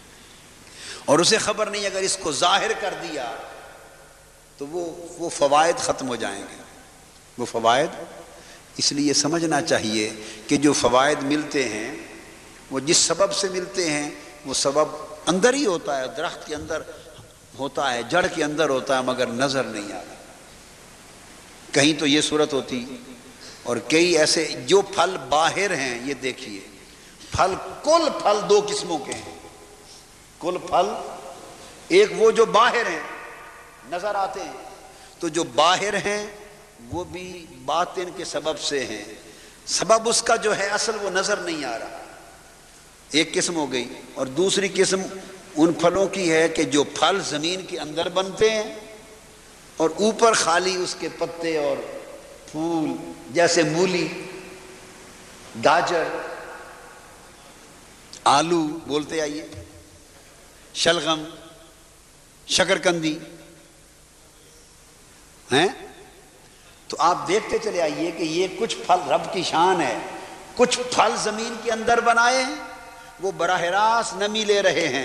اور اسے خبر نہیں اگر اس کو ظاہر کر دیا تو وہ فوائد ختم ہو جائیں گے۔ وہ فوائد اس لیے سمجھنا چاہیے کہ جو فوائد ملتے ہیں وہ جس سبب سے ملتے ہیں وہ سبب اندر ہی ہوتا ہے، درخت کے اندر ہوتا ہے، جڑ کے اندر ہوتا ہے، مگر نظر نہیں آتا۔ کہیں تو یہ صورت ہوتی، اور کئی ایسے جو پھل باہر ہیں، یہ دیکھیے پھل، کل پھل دو قسموں کے ہیں، کل پھل، ایک وہ جو باہر ہیں نظر آتے ہیں، تو جو باہر ہیں وہ بھی باطن کے سبب سے ہیں، سبب اس کا جو ہے اصل وہ نظر نہیں آ رہا، ایک قسم ہو گئی۔ اور دوسری قسم ان پھلوں کی ہے کہ جو پھل زمین کے اندر بنتے ہیں اور اوپر خالی اس کے پتے اور پھول، جیسے مولی، گاجر، آلو بولتے آئیے، شلغم، شکرکندی ہیں، تو آپ دیکھتے چلے آئیے کہ یہ کچھ پھل رب کی شان ہے، کچھ پھل زمین کے اندر بنائے ہیں، وہ براہ راست نمی لے رہے ہیں،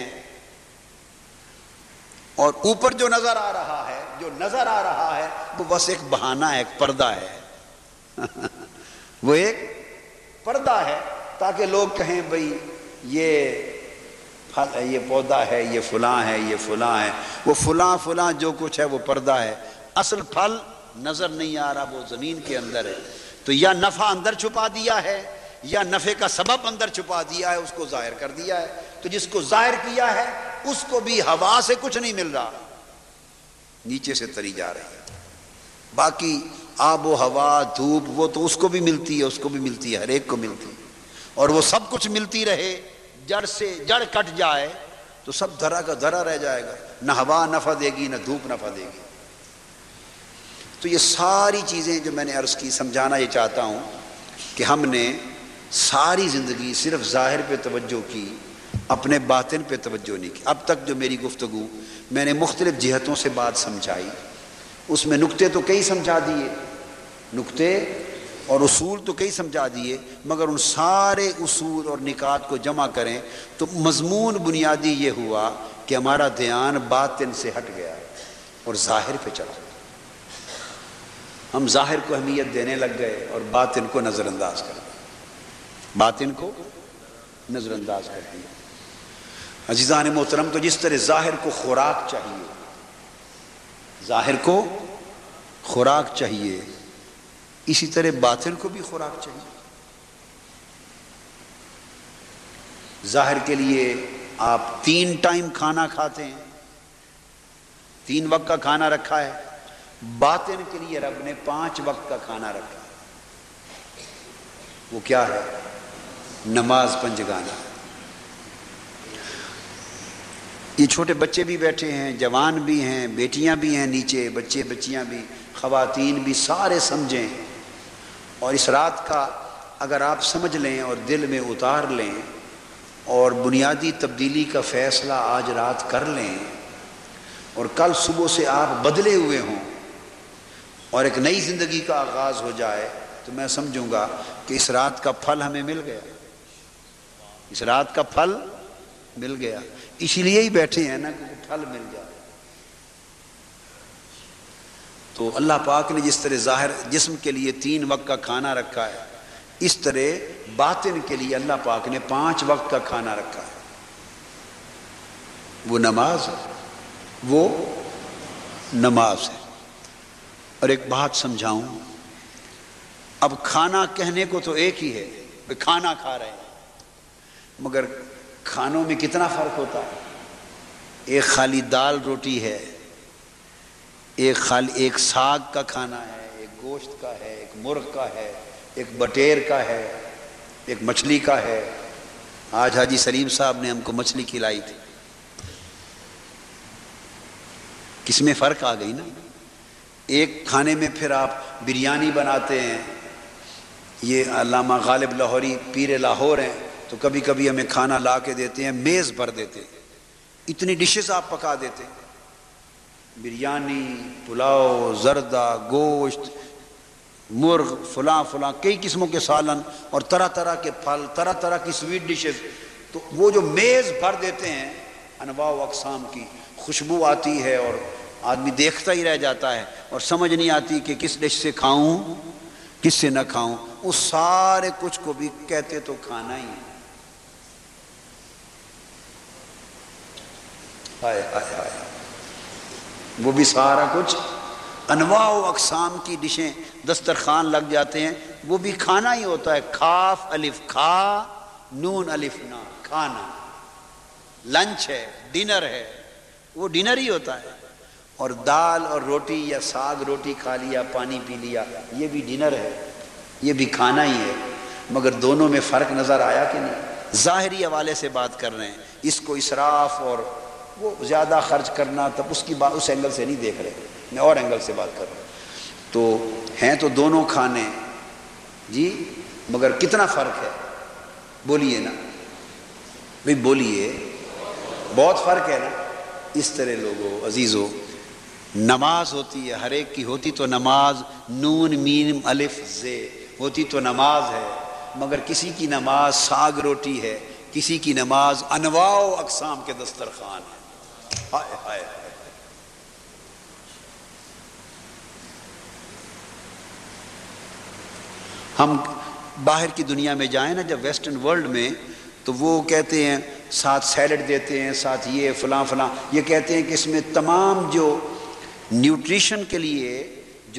اور اوپر جو نظر آ رہا ہے، جو نظر آ رہا ہے وہ بس ایک بہانہ ہے، ایک پردہ ہے وہ ایک پردہ ہے تاکہ لوگ کہیں بھئی یہ پھل ہے، یہ پودا ہے، یہ فلاں ہے، یہ فلاں ہے، وہ فلاں جو کچھ ہے وہ پردہ ہے، اصل پھل نظر نہیں آ رہا، وہ زمین کے اندر ہے۔ تو یا نفع اندر چھپا دیا ہے یا نفع کا سبب اندر چھپا دیا ہے، اس کو ظاہر کر دیا ہے۔ تو جس کو ظاہر کیا ہے اس کو بھی ہوا سے کچھ نہیں مل رہا، نیچے سے تری جا رہی ہے، باقی آب و ہوا، دھوپ، وہ تو اس کو بھی ملتی ہے، اس کو بھی ملتی ہے، ہر ایک کو ملتی ہے، اور وہ سب کچھ ملتی رہے، جڑ سے جڑ کٹ جائے تو سب دھرا کا دھرا رہ جائے گا، نہ ہوا نفع دے گی نہ دھوپ نفع دے گی۔ تو یہ ساری چیزیں جو میں نے عرض کی، سمجھانا یہ چاہتا ہوں کہ ہم نے ساری زندگی صرف ظاہر پہ توجہ کی، اپنے باطن پہ توجہ نہیں کی۔ اب تک جو میری گفتگو میں نے مختلف جہتوں سے بات سمجھائی، اس میں نکتے تو کئی سمجھا دیے، نکتے اور اصول تو کئی سمجھا دیے، مگر ان سارے اصول اور نکات کو جمع کریں تو مضمون بنیادی یہ ہوا کہ ہمارا دھیان باطن سے ہٹ گیا اور ظاہر پہ چلا، ہم ظاہر کو اہمیت دینے لگ گئے اور باطن کو نظر انداز کر دیا، باطن کو نظر انداز کر دیا۔ عزیزان محترم، تو جس طرح ظاہر کو خوراک چاہیے، ظاہر کو خوراک چاہیے، اسی طرح باطن کو بھی خوراک چاہیے۔ ظاہر کے لیے آپ 3 ٹائم کھانا کھاتے ہیں، 3 وقت کا کھانا رکھا ہے، باطن کے لیے رب نے 5 وقت کا کھانا رکھا ہے، وہ کیا ہے؟ نماز پنجگانہ۔ یہ چھوٹے بچے بھی بیٹھے ہیں، جوان بھی ہیں، بیٹیاں بھی ہیں نیچے، بچے بچیاں بھی، خواتین بھی، سارے سمجھیں، اور اس رات کا اگر آپ سمجھ لیں اور دل میں اتار لیں اور بنیادی تبدیلی کا فیصلہ آج رات کر لیں اور کل صبح سے آپ بدلے ہوئے ہوں اور ایک نئی زندگی کا آغاز ہو جائے تو میں سمجھوں گا کہ اس رات کا پھل ہمیں مل گیا، اس رات کا پھل مل گیا، اسی لیے ہی بیٹھے ہیں نا کہ پھل مل جائے۔ تو اللہ پاک نے جس طرح ظاہر جسم کے لیے 3 وقت کا کھانا رکھا ہے، اس طرح باطن کے لیے اللہ پاک نے 5 وقت کا کھانا رکھا ہے، وہ نماز ہے، وہ نماز ہے۔ اور ایک بات سمجھاؤں، اب کھانا کہنے کو تو ایک ہی ہے، کھانا کھا رہے ہیں، مگر کھانوں میں کتنا فرق ہوتا ہے۔ ایک خالی دال روٹی ہے، ایک ساگ کا کھانا ہے، ایک گوشت کا ہے، ایک مرغ کا ہے، ایک بٹیر کا ہے، ایک مچھلی کا ہے۔ آج حاجی سلیم صاحب نے ہم کو مچھلی کھلائی تھی، کس میں فرق آ گئی نا۔ ایک کھانے میں پھر آپ بریانی بناتے ہیں، یہ علامہ غالب لاہوری پیر لاہور ہیں تو کبھی کبھی ہمیں کھانا لا کے دیتے ہیں، میز بھر دیتے ہیں، اتنی ڈشز آپ پکا دیتے ہیں، بریانی، پلاؤ، زردہ، گوشت، مرغ، فلاں فلاں کئی قسموں کے سالن اور طرح طرح کے پھل، طرح طرح کی سویٹ ڈشز، تو وہ جو میز بھر دیتے ہیں انواع و اقسام کی، خوشبو آتی ہے اور آدمی دیکھتا ہی رہ جاتا ہے اور سمجھ نہیں آتی کہ کس ڈش سے کھاؤں کس سے نہ کھاؤں۔ اس سارے کچھ کو بھی کہتے تو کھانا ہی ہے۔ ہائے ہائے ہائے، وہ بھی سارا کچھ انواع و اقسام کی ڈشیں دسترخوان لگ جاتے ہیں، وہ بھی کھانا ہی ہوتا ہے۔ کاف الف کھا، نون الف نا، کھانا، لنچ ہے، ڈنر ہے، وہ ڈنر ہی ہوتا ہے۔ اور دال اور روٹی یا ساگ روٹی کھا لیا، پانی پی لیا، یہ بھی ڈنر ہے، یہ بھی کھانا ہی ہے۔ مگر دونوں میں فرق نظر آیا کہ نہیں؟ ظاہری حوالے سے بات کر رہے ہیں، اس کو اسراف اور وہ زیادہ خرچ کرنا، تب اس کی بات اس اینگل سے نہیں دیکھ رہے، میں اور اینگل سے بات کر رہا ہوں۔ تو ہیں تو دونوں کھانے جی، مگر کتنا فرق ہے؟ بولیے نا بھئی، بولیے، بہت فرق ہے نا۔ اس طرح لوگوں عزیزو، نماز ہوتی ہے، ہر ایک کی ہوتی تو نماز نون میم الف زے ہوتی تو نماز ہے، مگر کسی کی نماز ساگ روٹی ہے، کسی کی نماز انواع و اقسام کے دسترخوان ہے۔ ہائے ہائے، ہم باہر کی دنیا میں جائیں نا، جب ویسٹرن ورلڈ میں، تو وہ کہتے ہیں ساتھ سیلڈ دیتے ہیں، ساتھ یہ فلاں فلاں، یہ کہتے ہیں کہ اس میں تمام جو نیوٹریشن کے لیے جو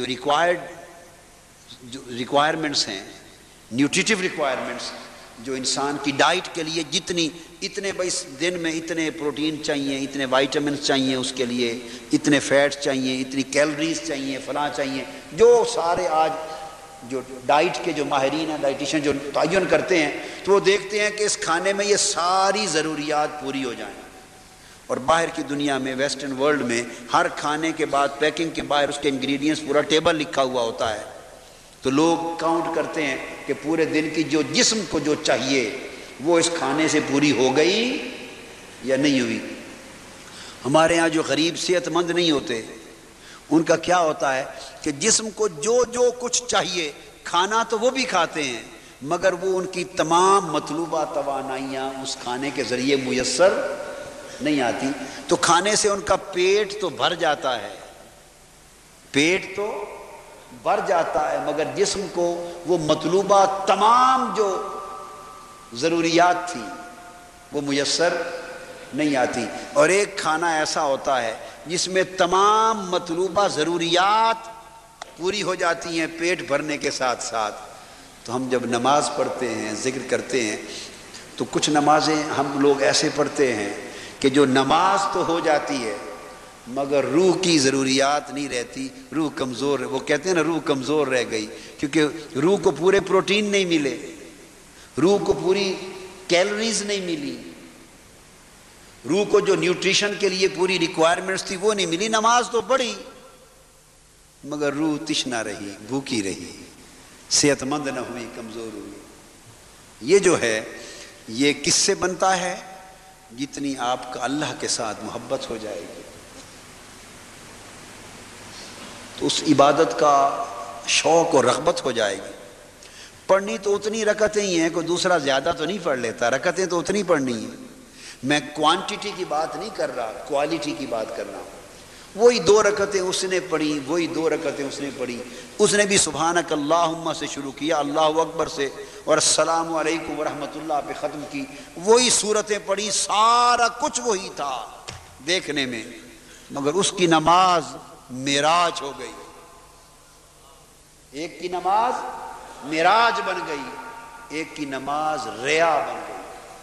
ریکوائرمنٹس ہیں، نیوٹریٹیو ریکوائرمنٹس، جو انسان کی ڈائٹ کے لیے اتنے بھائی دن میں اتنے پروٹین چاہیے، اتنے وائٹامنس چاہیے، اس کے لیے اتنے فیٹس چاہیے، اتنی کیلوریز چاہیے، فلاں چاہیے، جو سارے آج جو ڈائٹ کے جو ماہرین ہیں، ڈائٹیشین جو تعین کرتے ہیں، تو وہ دیکھتے ہیں کہ اس کھانے میں یہ ساری ضروریات پوری ہو جائیں۔ اور باہر کی دنیا میں، ویسٹرن ورلڈ میں، ہر کھانے کے بعد پیکنگ کے باہر اس کے انگریڈینٹس پورا ٹیبل لکھا ہوا ہوتا ہے، تو لوگ کاؤنٹ کرتے ہیں کہ پورے دن کی جو جسم کو جو چاہیے وہ اس کھانے سے پوری ہو گئی یا نہیں ہوئی۔ ہمارے ہاں جو غریب صحت مند نہیں ہوتے، ان کا کیا ہوتا ہے کہ جسم کو جو کچھ چاہیے، کھانا تو وہ بھی کھاتے ہیں، مگر وہ ان کی تمام مطلوبہ توانائیاں اس کھانے کے ذریعے میسر نہیں آتی، تو کھانے سے ان کا پیٹ تو بھر جاتا ہے، پیٹ تو بھر جاتا ہے، مگر جسم کو وہ مطلوبہ تمام جو ضروریات تھی وہ میسر نہیں آتی۔ اور ایک کھانا ایسا ہوتا ہے جس میں تمام مطلوبہ ضروریات پوری ہو جاتی ہیں پیٹ بھرنے کے ساتھ ساتھ۔ تو ہم جب نماز پڑھتے ہیں، ذکر کرتے ہیں، تو کچھ نمازیں ہم لوگ ایسے پڑھتے ہیں کہ جو نماز تو ہو جاتی ہے مگر روح کی ضروریات نہیں رہتی، روح کمزور ہے۔ وہ کہتے ہیں نا، روح کمزور رہ گئی، کیونکہ روح کو پورے پروٹین نہیں ملے، روح کو پوری کیلوریز نہیں ملی، روح کو جو نیوٹریشن کے لیے پوری ریکوائرمنٹس تھی وہ نہیں ملی۔ نماز تو پڑھی مگر روح تشنا رہی، بھوکی رہی، صحت مند نہ ہوئی، کمزور ہوئی۔ یہ جو ہے یہ کس سے بنتا ہے؟ جتنی آپ کا اللہ کے ساتھ محبت ہو جائے گی، تو اس عبادت کا شوق اور رغبت ہو جائے گی۔ پڑھنی تو اتنی رکعتیں ہی ہیں، کوئی دوسرا زیادہ تو نہیں پڑھ لیتا، رکعتیں تو اتنی پڑھنی ہیں۔ میں کوانٹٹی کی بات نہیں کر رہا، کوالٹی کی بات کر رہا ہوں۔ وہی 2 رکعتیں اس نے پڑھی، وہی 2 رکعتیں اس نے پڑھی، اس نے بھی سبحانک اللہم سے شروع کیا، اللہ اکبر سے، اور السلام علیکم ورحمۃ اللہ پہ ختم کی، وہی صورتیں پڑھی، سارا کچھ وہی تھا دیکھنے میں، مگر اس کی نماز معراج ہو گئی۔ ایک کی نماز معراج بن گئی، ایک کی نماز ریا بن گئی۔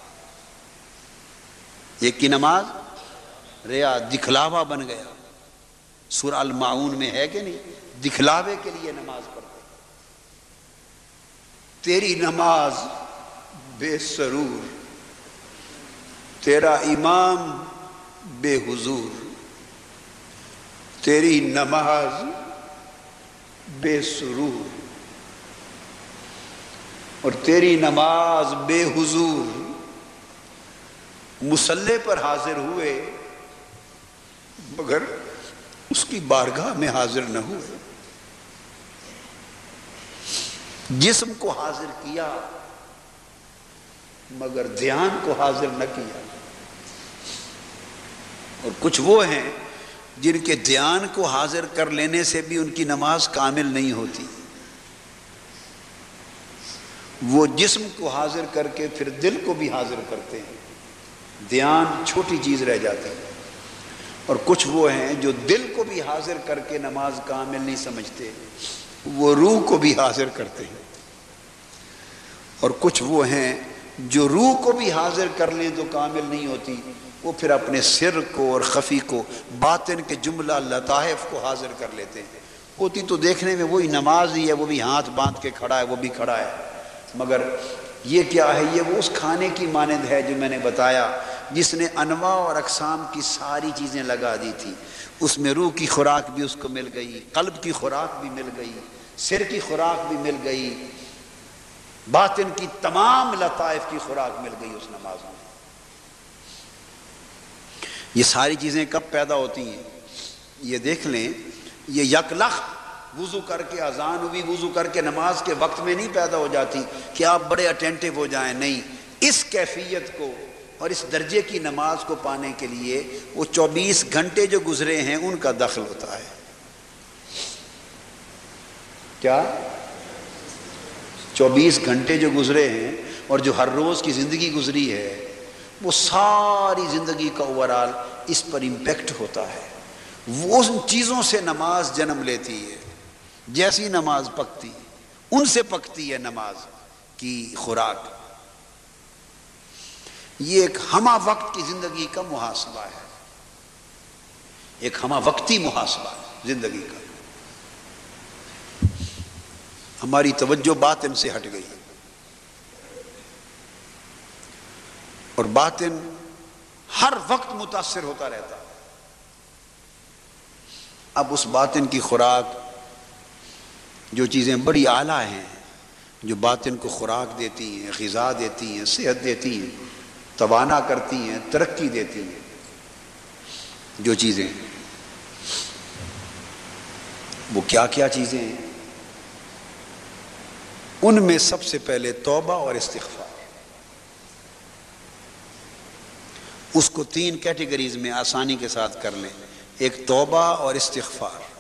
ایک کی نماز ریا، دکھلاوا بن گیا۔ سورہ المعون میں ہے کہ نہیں، دکھلاوے کے لیے نماز پڑھتے۔ تیری نماز بے سرور، تیرا امام بے حضور، تیری نماز بے سرور اور تیری نماز بے حضور۔ مصلی پر حاضر ہوئے مگر اس کی بارگاہ میں حاضر نہ ہوئے، جسم کو حاضر کیا مگر دھیان کو حاضر نہ کیا۔ اور کچھ وہ ہیں جن کے دھیان کو حاضر کر لینے سے بھی ان کی نماز کامل نہیں ہوتی، وہ جسم کو حاضر کر کے پھر دل کو بھی حاضر کرتے ہیں، دھیان چھوٹی چیز رہ جاتی ہے۔ اور کچھ وہ ہیں جو دل کو بھی حاضر کر کے نماز کامل نہیں سمجھتے، وہ روح کو بھی حاضر کرتے ہیں۔ اور کچھ وہ ہیں جو روح کو بھی حاضر کر لیں تو کامل نہیں ہوتی، وہ پھر اپنے سر کو اور خفی کو، باطن کے جملہ لطائف کو حاضر کر لیتے ہیں۔ ہوتی تو دیکھنے میں وہی نماز ہی ہے، وہ بھی ہاتھ باندھ کے کھڑا ہے، وہ بھی کھڑا ہے، مگر یہ کیا ہے؟ یہ وہ اس کھانے کی مانند ہے جو میں نے بتایا، جس نے انواع اور اقسام کی ساری چیزیں لگا دی تھی۔ اس میں روح کی خوراک بھی اس کو مل گئی، قلب کی خوراک بھی مل گئی، سر کی خوراک بھی مل گئی، باطن کی تمام لطائف کی خوراک مل گئی اس نماز میں۔ یہ ساری چیزیں کب پیدا ہوتی ہیں؟ یہ دیکھ لیں، یہ یکلخت وضو کر کے اذان ہوئی، وضو کر کے نماز کے وقت میں نہیں پیدا ہو جاتی کہ آپ بڑے اٹینٹو ہو جائیں، نہیں، اس کیفیت کو اور اس درجے کی نماز کو پانے کے لیے وہ 24 گھنٹے جو گزرے ہیں ان کا دخل ہوتا ہے۔ کیا 24 گھنٹے جو گزرے ہیں اور جو ہر روز کی زندگی گزری ہے، وہ ساری زندگی کا اوورال اس پر امپیکٹ ہوتا ہے۔ وہ ان چیزوں سے نماز جنم لیتی ہے، جیسی نماز پکتی ان سے پکتی ہے نماز کی خوراک۔ یہ ایک ہمہ وقت کی زندگی کا محاسبہ ہے، ایک ہمہ وقتی محاسبہ ہے زندگی کا۔ ہماری توجہ باطن سے ہٹ گئی اور باطن ہر وقت متاثر ہوتا رہتا ہے۔ اب اس باطن کی خوراک، جو چیزیں بڑی اعلیٰ ہیں، جو باطن کو خوراک دیتی ہیں، غذا دیتی ہیں، صحت دیتی ہیں، توانا کرتی ہیں، ترقی دیتی ہیں، جو چیزیں، وہ کیا کیا چیزیں ہیں؟ ان میں سب سے پہلے توبہ اور استغفار۔ اس کو 3 کیٹیگریز میں آسانی کے ساتھ کر لیں، ایک توبہ اور استغفار۔